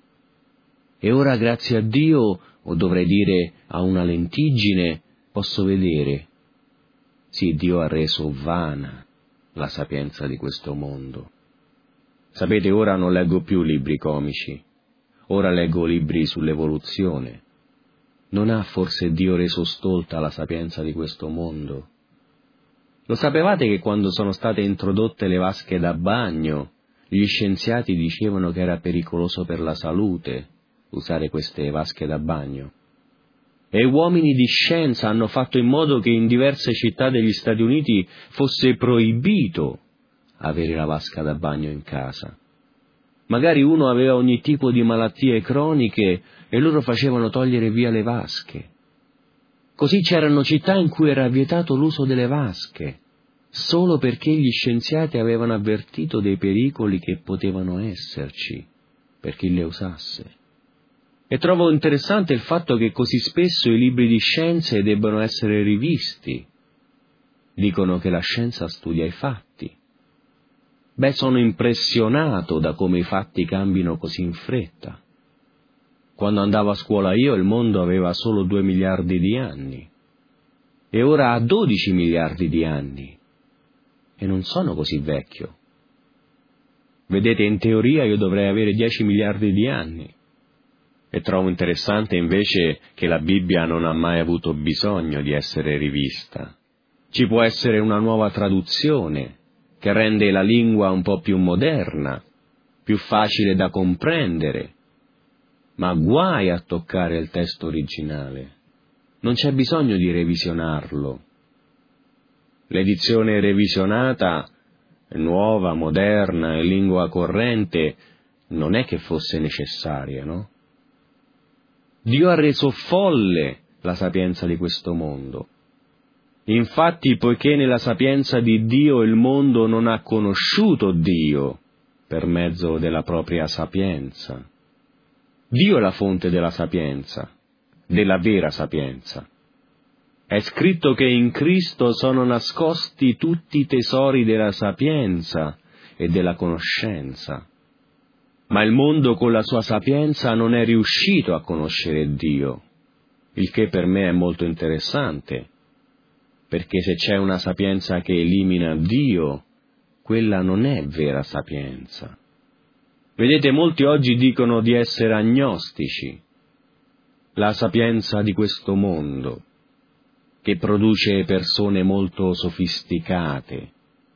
E ora, grazie a Dio, o dovrei dire a una lentiggine, posso vedere. Sì, Dio ha reso vana la sapienza di questo mondo. Sapete, ora non leggo più libri comici, ora leggo libri sull'evoluzione. Non ha forse Dio reso stolta la sapienza di questo mondo? Lo sapevate che quando sono state introdotte le vasche da bagno, gli scienziati dicevano che era pericoloso per la salute usare queste vasche da bagno? E uomini di scienza hanno fatto in modo che in diverse città degli Stati Uniti fosse proibito avere la vasca da bagno in casa. Magari uno aveva ogni tipo di malattie croniche e loro facevano togliere via le vasche. Così c'erano città in cui era vietato l'uso delle vasche, solo perché gli scienziati avevano avvertito dei pericoli che potevano esserci per chi le usasse. E trovo interessante il fatto che così spesso i libri di scienze debbano essere rivisti. Dicono che la scienza studia i fatti, Beh, sono impressionato da come i fatti cambino così in fretta. Quando andavo a scuola io il mondo aveva solo due miliardi di anni, e ora ha dodici miliardi di anni, e non sono così vecchio. Vedete, in teoria io dovrei avere dieci miliardi di anni, e trovo interessante invece che la Bibbia non ha mai avuto bisogno di essere rivista. Ci può essere una nuova traduzione, che rende la lingua un po' più moderna, più facile da comprendere, ma guai a toccare il testo originale. Non c'è bisogno di revisionarlo. L'edizione revisionata, nuova, moderna, in lingua corrente, non è che fosse necessaria, no? Dio ha reso folle la sapienza di questo mondo. Infatti, poiché nella sapienza di Dio il mondo non ha conosciuto Dio per mezzo della propria sapienza. Dio è la fonte della sapienza, della vera sapienza. È scritto che in Cristo sono nascosti tutti i tesori della sapienza e della conoscenza. Ma il mondo con la sua sapienza non è riuscito a conoscere Dio, il che per me è molto interessante, perché se c'è una sapienza che elimina Dio, quella non è vera sapienza. Vedete, molti oggi dicono di essere agnostici. La sapienza di questo mondo, che produce persone molto sofisticate.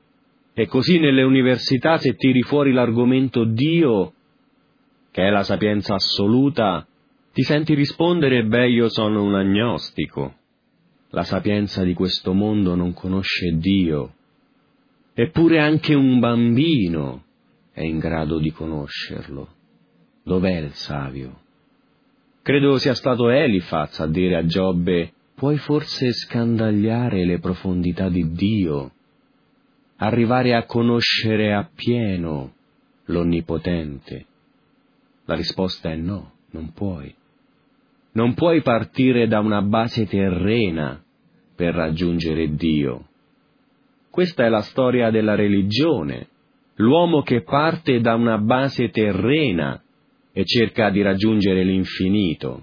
E così nelle università, se tiri fuori l'argomento Dio, che è la sapienza assoluta, ti senti rispondere: beh, io sono un agnostico. La sapienza di questo mondo non conosce Dio. Eppure anche un bambino è in grado di conoscerlo. Dov'è il savio? Credo sia stato Elifaz a dire a Giobbe: puoi forse scandagliare le profondità di Dio, arrivare a conoscere appieno l'Onnipotente? La risposta è no, non puoi. Non puoi partire da una base terrena per raggiungere Dio. Questa è la storia della religione, l'uomo che parte da una base terrena e cerca di raggiungere l'infinito.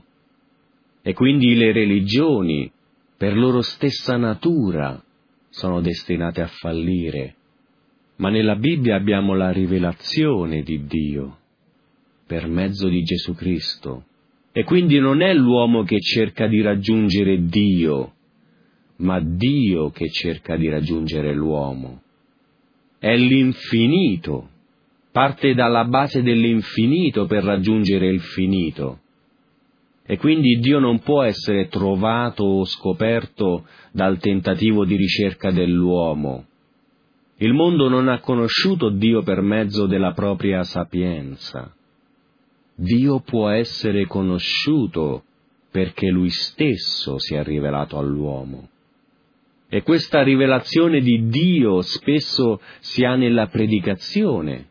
E quindi le religioni, per loro stessa natura, sono destinate a fallire. Ma nella Bibbia abbiamo la rivelazione di Dio, per mezzo di Gesù Cristo. E quindi non è l'uomo che cerca di raggiungere Dio, ma Dio che cerca di raggiungere l'uomo. È l'infinito, parte dalla base dell'infinito per raggiungere il finito. E quindi Dio non può essere trovato o scoperto dal tentativo di ricerca dell'uomo. Il mondo non ha conosciuto Dio per mezzo della propria sapienza. Dio può essere conosciuto perché Lui stesso si è rivelato all'uomo. E questa rivelazione di Dio spesso si ha nella predicazione.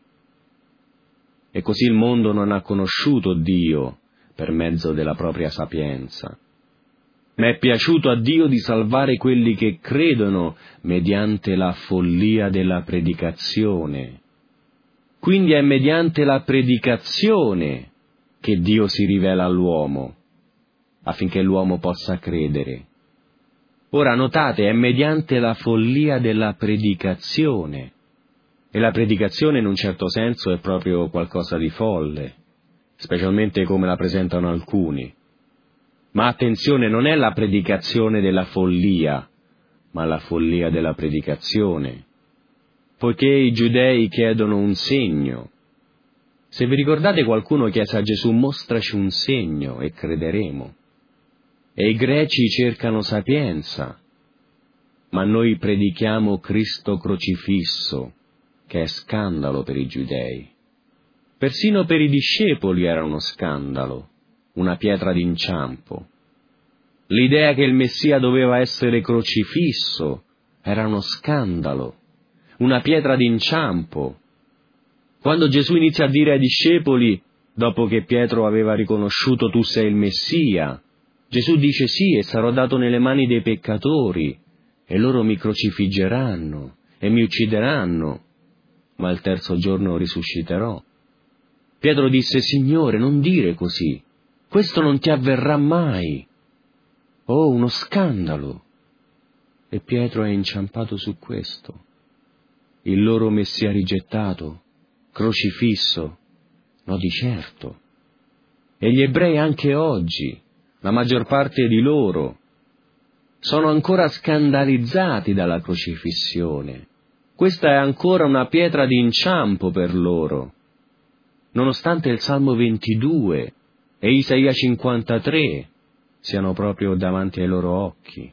E così il mondo non ha conosciuto Dio per mezzo della propria sapienza. Ma è piaciuto a Dio di salvare quelli che credono mediante la follia della predicazione. Quindi è mediante la predicazione che Dio si rivela all'uomo, affinché l'uomo possa credere. Ora notate, è mediante la follia della predicazione, e la predicazione in un certo senso è proprio qualcosa di folle, specialmente come la presentano alcuni. Ma attenzione, non è la predicazione della follia, ma la follia della predicazione, poiché i giudei chiedono un segno. Se vi ricordate, qualcuno chiese a Gesù: mostraci un segno e crederemo. E i greci cercano sapienza, ma noi predichiamo Cristo crocifisso, che è scandalo per i giudei. Persino per i discepoli era uno scandalo, una pietra d'inciampo. L'idea che il Messia doveva essere crocifisso era uno scandalo, una pietra d'inciampo. Quando Gesù inizia a dire ai discepoli, dopo che Pietro aveva riconosciuto: tu sei il Messia, Gesù dice: sì, e sarò dato nelle mani dei peccatori, e loro mi crocifiggeranno e mi uccideranno. ma il terzo giorno risusciterò. Pietro disse: Signore, non dire così, questo non ti avverrà mai. Oh, uno scandalo! E Pietro è inciampato su questo. Il loro Messia rigettato, crocifisso, no di certo. E gli ebrei anche oggi, la maggior parte di loro, sono ancora scandalizzati dalla crocifissione. Questa è ancora una pietra d'inciampo per loro, nonostante il Salmo ventidue e Isaia cinquantatré siano proprio davanti ai loro occhi.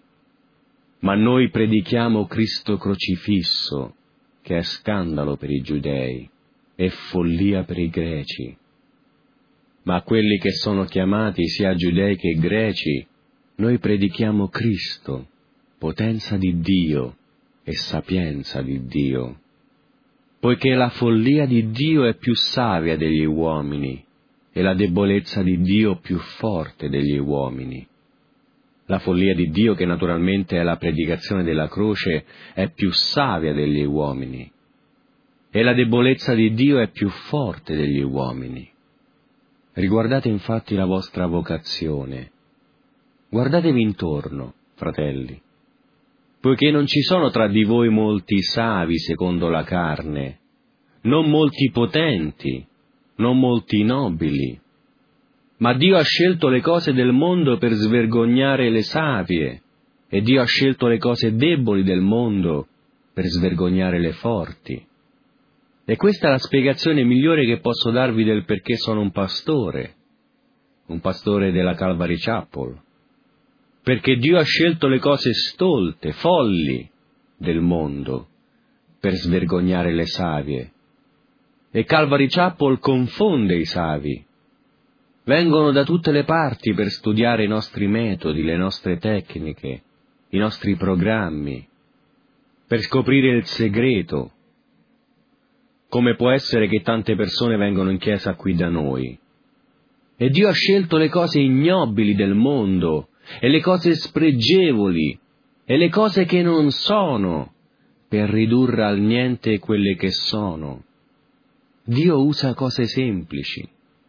Ma noi predichiamo Cristo crocifisso, che è scandalo per i giudei e follia per i greci. Ma a quelli che sono chiamati, sia giudei che greci, noi predichiamo Cristo, potenza di Dio e sapienza di Dio, poiché la follia di Dio è più savia degli uomini e la debolezza di Dio più forte degli uomini. La follia di Dio, che naturalmente è la predicazione della croce, è più savia degli uomini e la debolezza di Dio è più forte degli uomini. Riguardate infatti la vostra vocazione. Guardatevi intorno, fratelli, poiché non ci sono tra di voi molti savi secondo la carne, non molti potenti, non molti nobili, ma Dio ha scelto le cose del mondo per svergognare le savie, e Dio ha scelto le cose deboli del mondo per svergognare le forti. E questa è la spiegazione migliore che posso darvi del perché sono un pastore, un pastore della Calvary Chapel. Perché Dio ha scelto le cose stolte, folli del mondo per svergognare le savie. E Calvary Chapel confonde i savi. Vengono da tutte le parti per studiare i nostri metodi, le nostre tecniche, i nostri programmi, per scoprire il segreto. Come può essere che tante persone vengono in chiesa qui da noi? E Dio ha scelto le cose ignobili del mondo, e le cose spregevoli, e le cose che non sono, per ridurre al niente quelle che sono. Dio usa cose semplici,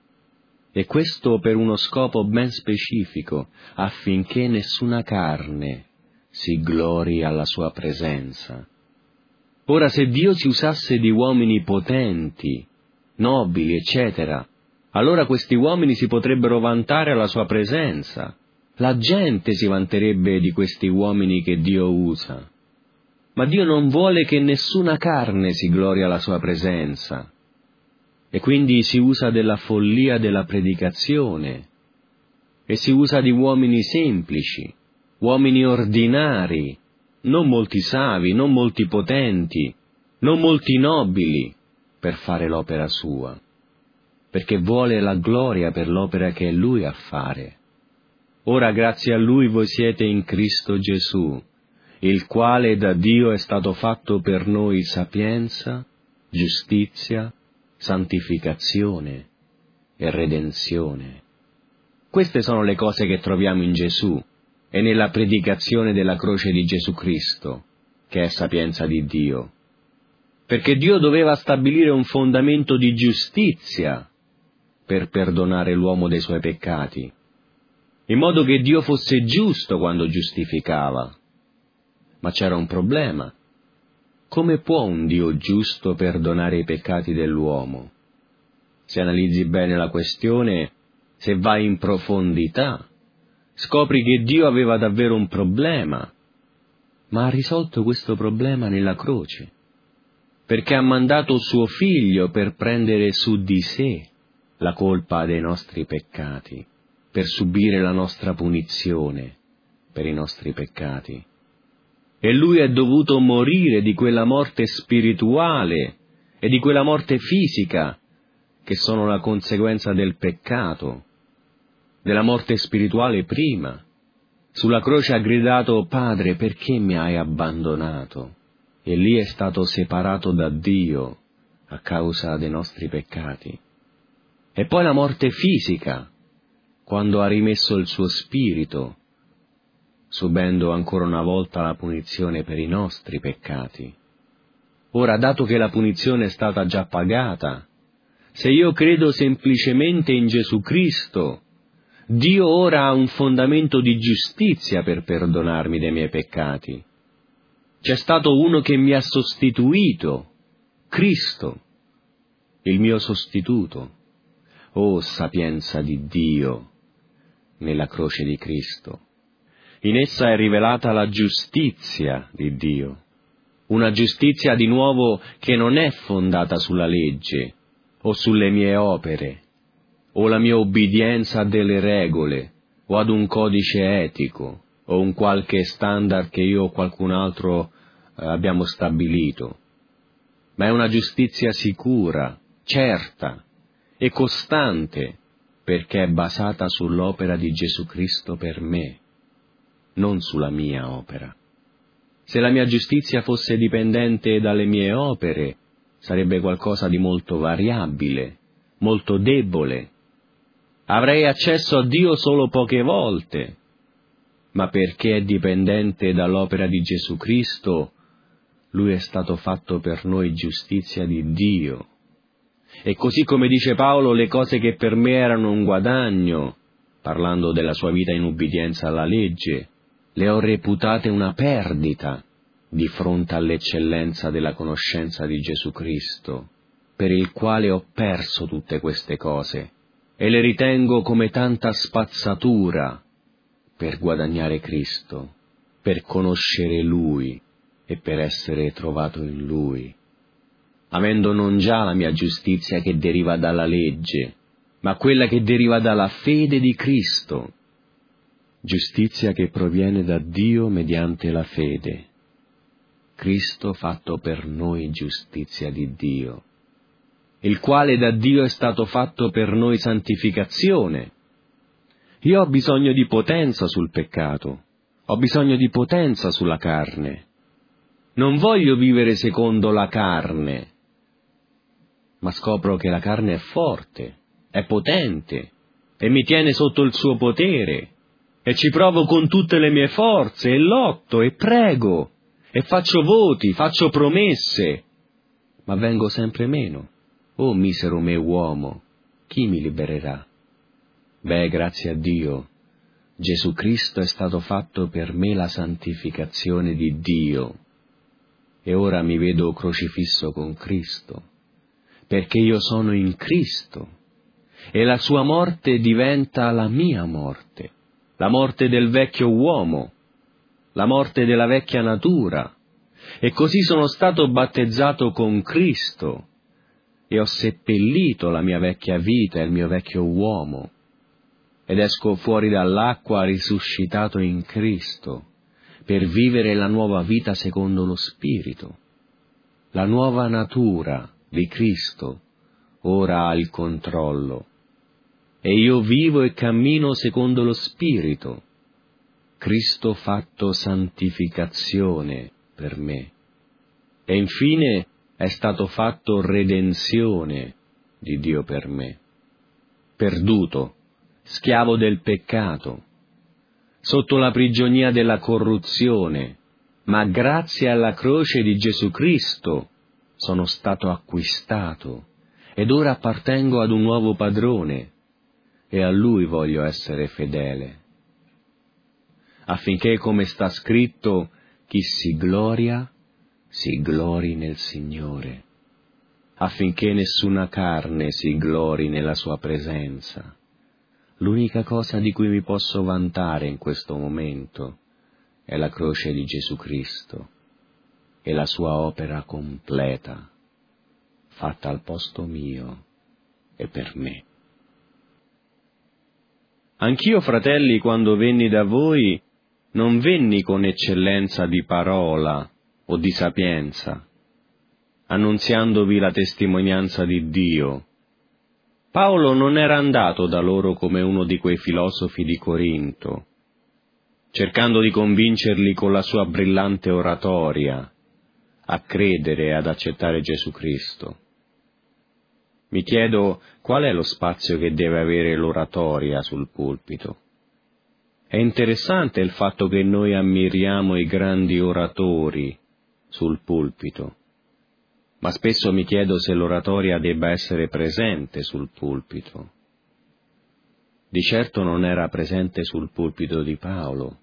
e questo per uno scopo ben specifico, affinché nessuna carne si glori alla sua presenza. Ora, se Dio si usasse di uomini potenti, nobili, eccetera, allora questi uomini si potrebbero vantare alla sua presenza. La gente si vanterebbe di questi uomini che Dio usa. Ma Dio non vuole che nessuna carne si glori alla sua presenza. E quindi si usa della follia della predicazione, e si usa di uomini semplici, uomini ordinari, non molti savi, non molti potenti, non molti nobili, per fare l'opera sua, perché vuole la gloria per l'opera che è Lui a fare. Ora grazie a Lui voi siete in Cristo Gesù, il quale da Dio è stato fatto per noi sapienza, giustizia, santificazione e redenzione. Queste sono le cose che troviamo in Gesù e nella predicazione della croce di Gesù Cristo, che è sapienza di Dio. Perché Dio doveva stabilire un fondamento di giustizia per perdonare l'uomo dei suoi peccati, in modo che Dio fosse giusto quando giustificava. Ma c'era un problema. Come può un Dio giusto perdonare i peccati dell'uomo? Se analizzi bene la questione, se vai in profondità, scopri che Dio aveva davvero un problema, ma ha risolto questo problema nella croce, perché ha mandato suo Figlio per prendere su di sé la colpa dei nostri peccati, per subire la nostra punizione per i nostri peccati. E Lui è dovuto morire di quella morte spirituale e di quella morte fisica che sono la conseguenza del peccato, della morte spirituale prima. Sulla croce ha gridato: Padre, perché mi hai abbandonato? E lì è stato separato da Dio a causa dei nostri peccati. E poi la morte fisica, quando ha rimesso il suo spirito, subendo ancora una volta la punizione per i nostri peccati. Ora, dato che la punizione è stata già pagata, se io credo semplicemente in Gesù Cristo, Dio ora ha un fondamento di giustizia per perdonarmi dei miei peccati. C'è stato uno che mi ha sostituito, Cristo, il mio sostituto. Oh, sapienza di Dio nella croce di Cristo. In essa è rivelata la giustizia di Dio, una giustizia di nuovo che non è fondata sulla legge o sulle mie opere, o la mia obbedienza a delle regole, o ad un codice etico, o un qualche standard che io o qualcun altro eh, abbiamo stabilito, ma è una giustizia sicura, certa e costante, perché è basata sull'opera di Gesù Cristo per me, non sulla mia opera. Se la mia giustizia fosse dipendente dalle mie opere, sarebbe qualcosa di molto variabile, molto debole. Avrei accesso a Dio solo poche volte, ma perché è dipendente dall'opera di Gesù Cristo, Lui è stato fatto per noi giustizia di Dio. E così come dice Paolo, le cose che per me erano un guadagno, parlando della sua vita in ubbidienza alla legge, le ho reputate una perdita di fronte all'eccellenza della conoscenza di Gesù Cristo, per il quale ho perso tutte queste cose, e le ritengo come tanta spazzatura per guadagnare Cristo, per conoscere Lui e per essere trovato in Lui, avendo non già la mia giustizia che deriva dalla legge, ma quella che deriva dalla fede di Cristo, giustizia che proviene da Dio mediante la fede. Cristo fatto per noi giustizia di Dio, il quale da Dio è stato fatto per noi santificazione. Io ho bisogno di potenza sul peccato, ho bisogno di potenza sulla carne. Non voglio vivere secondo la carne, ma scopro che la carne è forte, è potente, e mi tiene sotto il suo potere, e ci provo con tutte le mie forze, e lotto, e prego, e faccio voti, faccio promesse, ma vengo sempre meno. Oh misero me uomo, chi mi libererà? Beh, grazie a Dio, Gesù Cristo è stato fatto per me la santificazione di Dio, e ora mi vedo crocifisso con Cristo, perché io sono in Cristo, e la sua morte diventa la mia morte, la morte del vecchio uomo, la morte della vecchia natura, e così sono stato battezzato con Cristo, e ho seppellito la mia vecchia vita e il mio vecchio uomo, ed esco fuori dall'acqua risuscitato in Cristo, per vivere la nuova vita secondo lo Spirito. La nuova natura di Cristo ora ha il controllo, e io vivo e cammino secondo lo Spirito, Cristo fatto santificazione per me, e infine è stato fatto redenzione di Dio per me, perduto, schiavo del peccato, sotto la prigionia della corruzione, ma grazie alla croce di Gesù Cristo sono stato acquistato, ed ora appartengo ad un nuovo padrone, e a Lui voglio essere fedele, affinché, come sta scritto, chi si gloria, si glori nel Signore, affinché nessuna carne si glori nella sua presenza. L'unica cosa di cui mi posso vantare in questo momento è la croce di Gesù Cristo e la sua opera completa, fatta al posto mio e per me. Anch'io, fratelli, quando venni da voi, non venni con eccellenza di parola o di sapienza, annunziandovi la testimonianza di Dio. Paolo non era andato da loro come uno di quei filosofi di Corinto, cercando di convincerli con la sua brillante oratoria a credere e ad accettare Gesù Cristo. Mi chiedo qual è lo spazio che deve avere l'oratoria sul pulpito. È interessante il fatto che noi ammiriamo i grandi oratori sul pulpito, ma spesso mi chiedo se l'oratoria debba essere presente sul pulpito. Di certo non era presente sul pulpito di Paolo.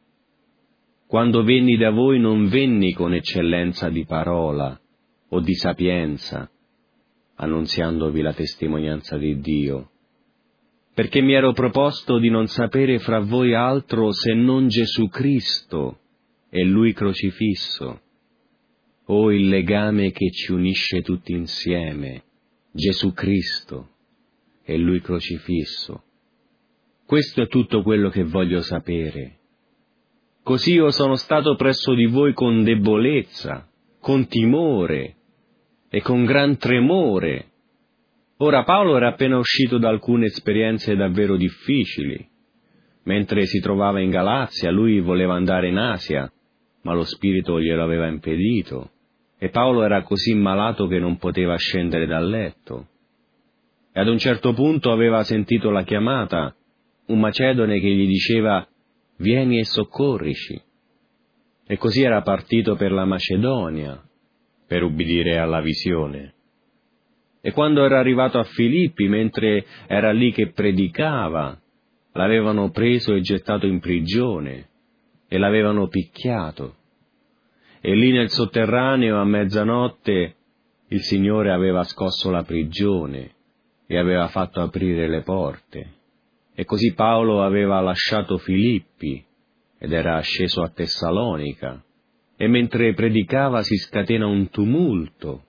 Quando venni da voi non venni con eccellenza di parola o di sapienza, annunziandovi la testimonianza di Dio, perché mi ero proposto di non sapere fra voi altro se non Gesù Cristo e Lui crocifisso, o il legame che ci unisce tutti insieme, Gesù Cristo e Lui crocifisso. Questo è tutto quello che voglio sapere. Così io sono stato presso di voi con debolezza, con timore e con gran tremore. Ora Paolo era appena uscito da alcune esperienze davvero difficili. Mentre si trovava in Galazia, lui voleva andare in Asia, ma lo spirito glielo aveva impedito, e Paolo era così malato che non poteva scendere dal letto. E ad un certo punto aveva sentito la chiamata, un macedone che gli diceva: «Vieni e soccorrici». E così era partito per la Macedonia, per ubbidire alla visione. E quando era arrivato a Filippi, mentre era lì che predicava, l'avevano preso e gettato in prigione, e l'avevano picchiato. E lì nel sotterraneo, a mezzanotte, il Signore aveva scosso la prigione e aveva fatto aprire le porte. E così Paolo aveva lasciato Filippi ed era sceso a Tessalonica, e mentre predicava si scatena un tumulto,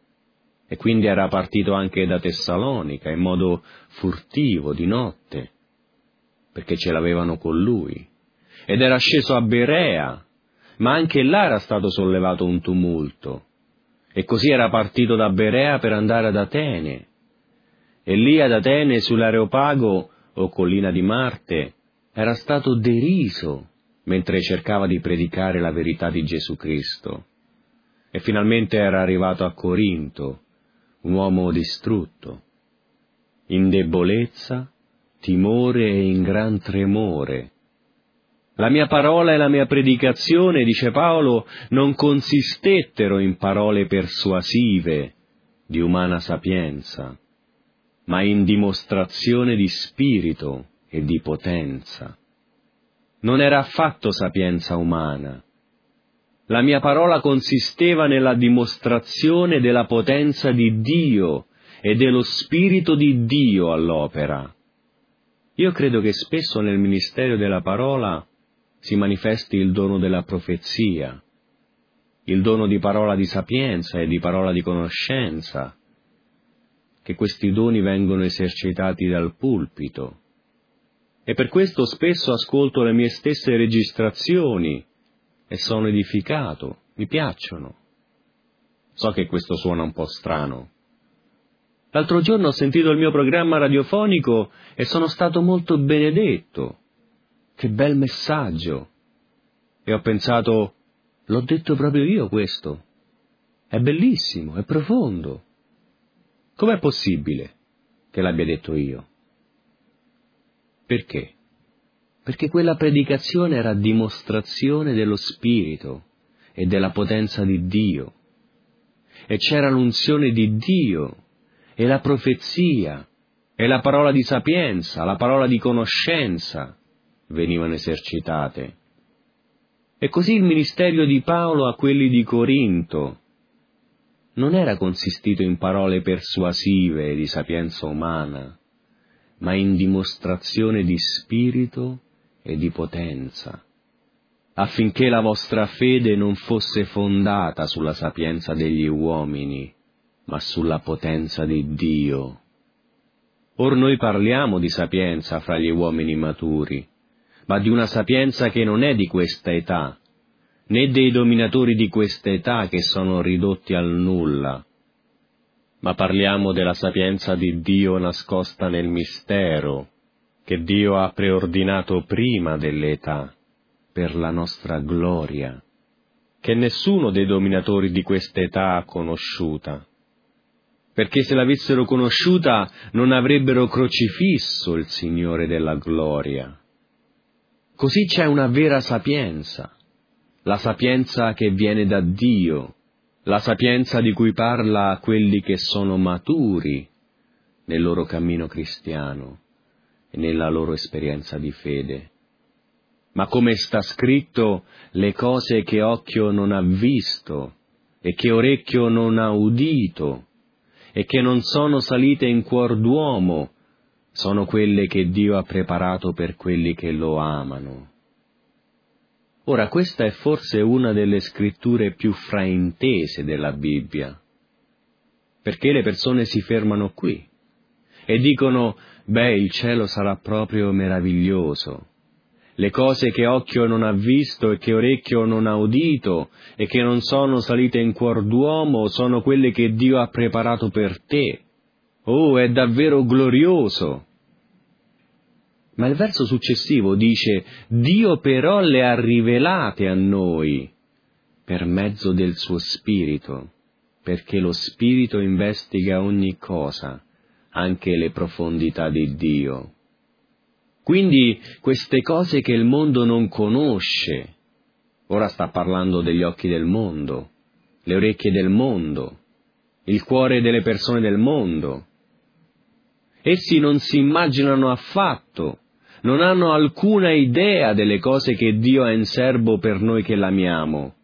e quindi era partito anche da Tessalonica in modo furtivo di notte, perché ce l'avevano con lui, ed era sceso a Berea, ma anche là era stato sollevato un tumulto, e così era partito da Berea per andare ad Atene, e lì ad Atene sull'Areopago, o collina di Marte, era stato deriso mentre cercava di predicare la verità di Gesù Cristo, e finalmente era arrivato a Corinto, un uomo distrutto, in debolezza, timore e in gran tremore. La mia parola e la mia predicazione, dice Paolo, non consistettero in parole persuasive di umana sapienza, ma in dimostrazione di spirito e di potenza. Non era affatto sapienza umana. La mia parola consisteva nella dimostrazione della potenza di Dio e dello Spirito di Dio all'opera. Io credo che spesso nel ministero della parola si manifesti il dono della profezia, il dono di parola di sapienza e di parola di conoscenza, che questi doni vengono esercitati dal pulpito. E per questo spesso ascolto le mie stesse registrazioni e sono edificato, mi piacciono. So che questo suona un po' strano. L'altro giorno ho sentito il mio programma radiofonico e sono stato molto benedetto. Che bel messaggio! E ho pensato, l'ho detto proprio io questo. È bellissimo, è profondo. Com'è possibile che l'abbia detto io? Perché? Perché quella predicazione era dimostrazione dello Spirito e della potenza di Dio, e c'era l'unzione di Dio, e la profezia, e la parola di sapienza, la parola di conoscenza venivano esercitate. E così il ministero di Paolo a quelli di Corinto non era consistito in parole persuasive di sapienza umana, ma in dimostrazione di spirito e di potenza, affinché la vostra fede non fosse fondata sulla sapienza degli uomini, ma sulla potenza di Dio. Or noi parliamo di sapienza fra gli uomini maturi, ma di una sapienza che non è di questa età, né dei dominatori di questa età che sono ridotti al nulla, ma parliamo della sapienza di Dio nascosta nel mistero, che Dio ha preordinato prima dell'età, per la nostra gloria, che nessuno dei dominatori di questa età ha conosciuta, perché se l'avessero conosciuta non avrebbero crocifisso il Signore della gloria. Così c'è una vera sapienza, la sapienza che viene da Dio, la sapienza di cui parla quelli che sono maturi nel loro cammino cristiano e nella loro esperienza di fede. Ma come sta scritto, le cose che occhio non ha visto e che orecchio non ha udito e che non sono salite in cuor d'uomo, sono quelle che Dio ha preparato per quelli che lo amano. Ora, questa è forse una delle scritture più fraintese della Bibbia, perché le persone si fermano qui e dicono, beh, il cielo sarà proprio meraviglioso. Le cose che occhio non ha visto e che orecchio non ha udito e che non sono salite in cuor d'uomo sono quelle che Dio ha preparato per te. Oh, è davvero glorioso! Ma il verso successivo dice, Dio però le ha rivelate a noi per mezzo del suo Spirito, perché lo Spirito investiga ogni cosa, anche le profondità di Dio. Quindi queste cose che il mondo non conosce, ora sta parlando degli occhi del mondo, le orecchie del mondo, il cuore delle persone del mondo. Essi non si immaginano affatto, non hanno alcuna idea delle cose che Dio ha in serbo per noi che l'amiamo,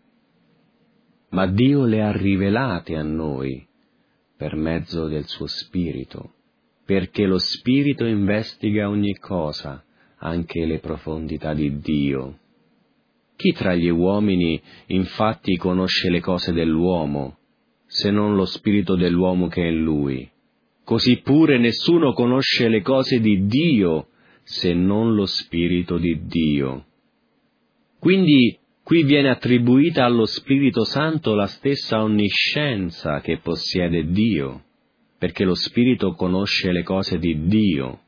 ma Dio le ha rivelate a noi per mezzo del suo Spirito, perché lo Spirito investiga ogni cosa, anche le profondità di Dio. Chi tra gli uomini infatti conosce le cose dell'uomo, se non lo spirito dell'uomo che è in lui? Così pure nessuno conosce le cose di Dio, se non lo Spirito di Dio. Quindi qui viene attribuita allo Spirito Santo la stessa onniscienza che possiede Dio, perché lo Spirito conosce le cose di Dio.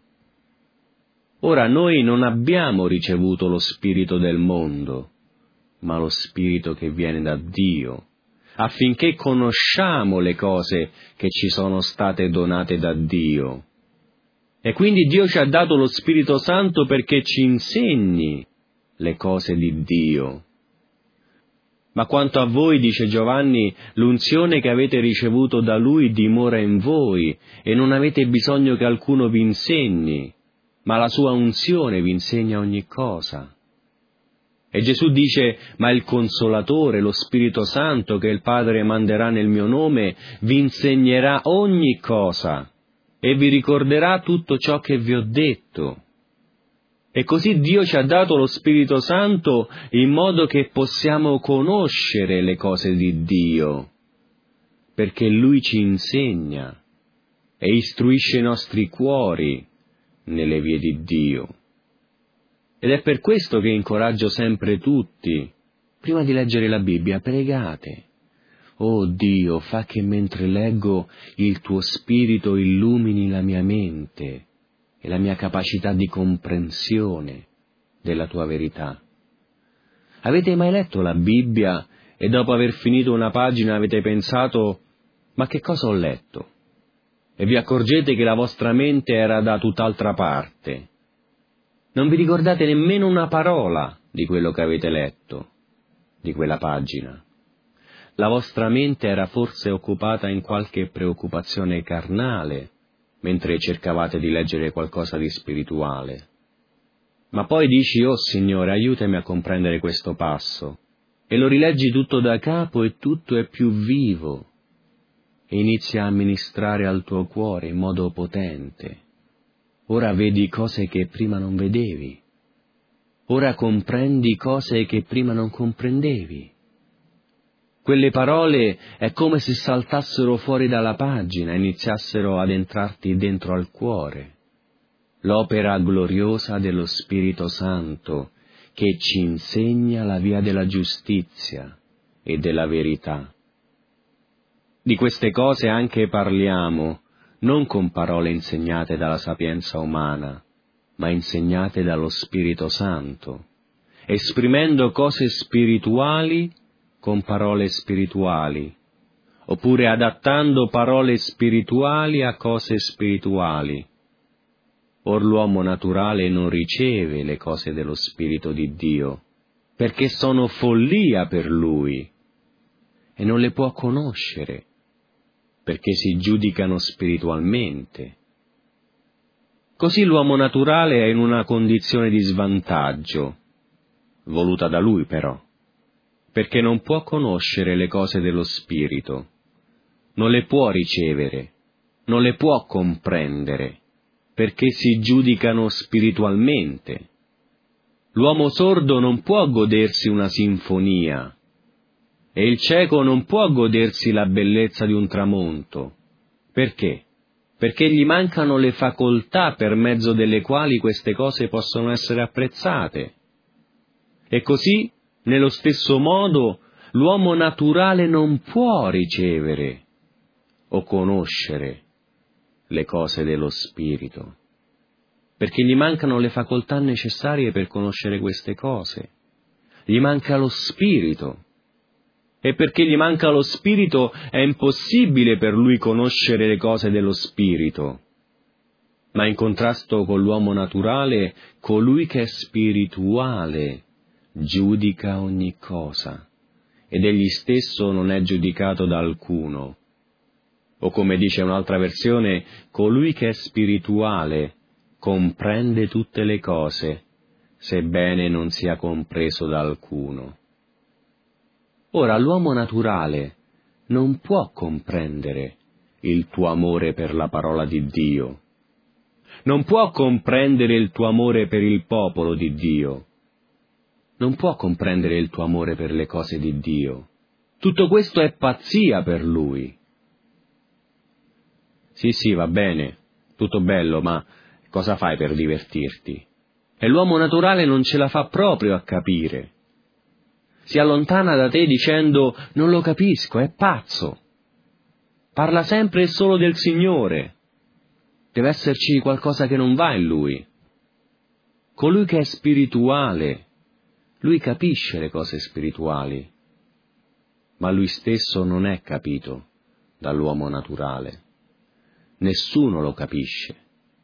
Ora noi non abbiamo ricevuto lo Spirito del mondo, ma lo Spirito che viene da Dio, affinché conosciamo le cose che ci sono state donate da Dio. E quindi Dio ci ha dato lo Spirito Santo perché ci insegni le cose di Dio. Ma quanto a voi, dice Giovanni, l'unzione che avete ricevuto da Lui dimora in voi e non avete bisogno che alcuno vi insegni, ma la sua unzione vi insegna ogni cosa. E Gesù dice, ma il Consolatore, lo Spirito Santo che il Padre manderà nel mio nome, vi insegnerà ogni cosa e vi ricorderà tutto ciò che vi ho detto. E così Dio ci ha dato lo Spirito Santo in modo che possiamo conoscere le cose di Dio, perché Lui ci insegna e istruisce i nostri cuori nelle vie di Dio. Ed è per questo che incoraggio sempre tutti, prima di leggere la Bibbia, pregate. Oh Dio, fa che mentre leggo il Tuo Spirito illumini la mia mente e la mia capacità di comprensione della Tua verità. Avete mai letto la Bibbia e dopo aver finito una pagina avete pensato, ma che cosa ho letto? E vi accorgete che la vostra mente era da tutt'altra parte. Non vi ricordate nemmeno una parola di quello che avete letto, di quella pagina. La vostra mente era forse occupata in qualche preoccupazione carnale, mentre cercavate di leggere qualcosa di spirituale. Ma poi dici, oh Signore, aiutami a comprendere questo passo, e lo rileggi tutto da capo e tutto è più vivo, e inizia a ministrare al tuo cuore in modo potente. Ora vedi cose che prima non vedevi, ora comprendi cose che prima non comprendevi. Quelle parole è come se saltassero fuori dalla pagina e iniziassero ad entrarti dentro al cuore. L'opera gloriosa dello Spirito Santo che ci insegna la via della giustizia e della verità. Di queste cose anche parliamo, non con parole insegnate dalla sapienza umana, ma insegnate dallo Spirito Santo, esprimendo cose spirituali con parole spirituali, oppure adattando parole spirituali a cose spirituali. Or l'uomo naturale non riceve le cose dello Spirito di Dio, perché sono follia per lui, e non le può conoscere, perché si giudicano spiritualmente. Così l'uomo naturale è in una condizione di svantaggio, voluta da lui però, perché non può conoscere le cose dello spirito, non le può ricevere, non le può comprendere, perché si giudicano spiritualmente. L'uomo sordo non può godersi una sinfonia, e il cieco non può godersi la bellezza di un tramonto. Perché? Perché gli mancano le facoltà per mezzo delle quali queste cose possono essere apprezzate. E così, nello stesso modo, l'uomo naturale non può ricevere o conoscere le cose dello spirito, perché gli mancano le facoltà necessarie per conoscere queste cose. Gli manca lo spirito. E perché gli manca lo spirito è impossibile per lui conoscere le cose dello spirito. Ma in contrasto con l'uomo naturale, colui che è spirituale giudica ogni cosa, ed egli stesso non è giudicato da alcuno. O come dice un'altra versione, colui che è spirituale comprende tutte le cose, sebbene non sia compreso da alcuno. Ora, l'uomo naturale non può comprendere il tuo amore per la parola di Dio, non può comprendere il tuo amore per il popolo di Dio, non può comprendere il tuo amore per le cose di Dio. Tutto questo è pazzia per lui. Sì, sì, va bene, tutto bello, ma cosa fai per divertirti? E l'uomo naturale non ce la fa proprio a capire. Si allontana da te dicendo: non lo capisco, è pazzo. Parla sempre e solo del Signore. Deve esserci qualcosa che non va in lui. Colui che è spirituale, lui capisce le cose spirituali, ma lui stesso non è capito dall'uomo naturale. Nessuno lo capisce.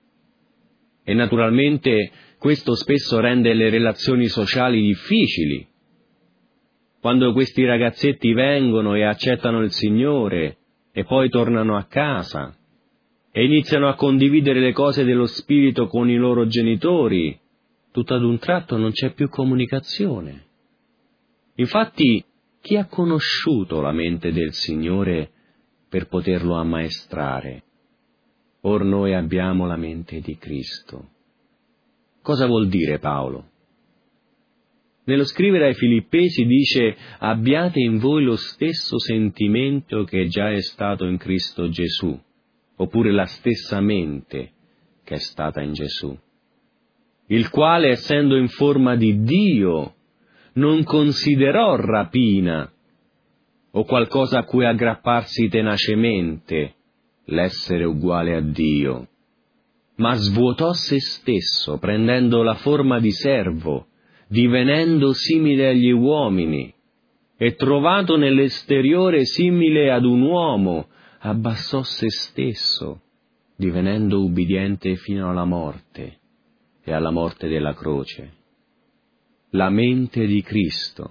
E naturalmente questo spesso rende le relazioni sociali difficili. Quando questi ragazzetti vengono e accettano il Signore e poi tornano a casa e iniziano a condividere le cose dello Spirito con i loro genitori, tutto ad un tratto non c'è più comunicazione. Infatti, chi ha conosciuto la mente del Signore per poterlo ammaestrare? Or noi abbiamo la mente di Cristo. Cosa vuol dire Paolo? Nello scrivere ai Filippesi dice: abbiate in voi lo stesso sentimento che già è stato in Cristo Gesù, oppure la stessa mente che è stata in Gesù, il quale, essendo in forma di Dio, non considerò rapina o qualcosa a cui aggrapparsi tenacemente l'essere uguale a Dio, ma svuotò se stesso, prendendo la forma di servo, divenendo simile agli uomini, e trovato nell'esteriore simile ad un uomo, abbassò se stesso, divenendo ubbidiente fino alla morte, e alla morte della croce. La mente di Cristo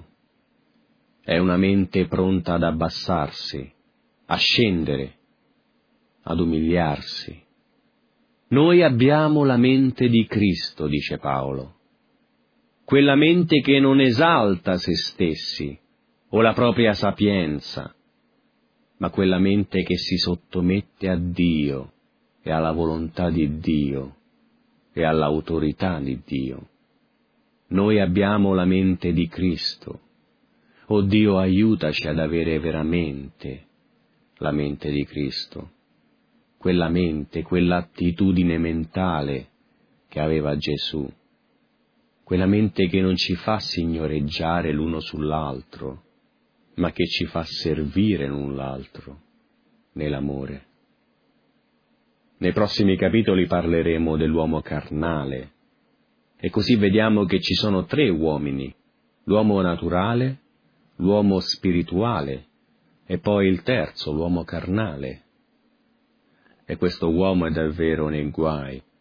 è una mente pronta ad abbassarsi, a scendere, ad umiliarsi. Noi abbiamo la mente di Cristo, dice Paolo, quella mente che non esalta se stessi o la propria sapienza, ma quella mente che si sottomette a Dio e alla volontà di Dio e all'autorità di Dio. Noi abbiamo la mente di Cristo. Oh Dio, aiutaci ad avere veramente la mente di Cristo, quella mente, quell'attitudine mentale che aveva Gesù, quella mente che non ci fa signoreggiare l'uno sull'altro, ma che ci fa servire l'un l'altro nell'amore. Nei prossimi capitoli parleremo dell'uomo carnale, e così vediamo che ci sono tre uomini: l'uomo naturale, l'uomo spirituale e poi il terzo, l'uomo carnale. E questo uomo è davvero nei guai,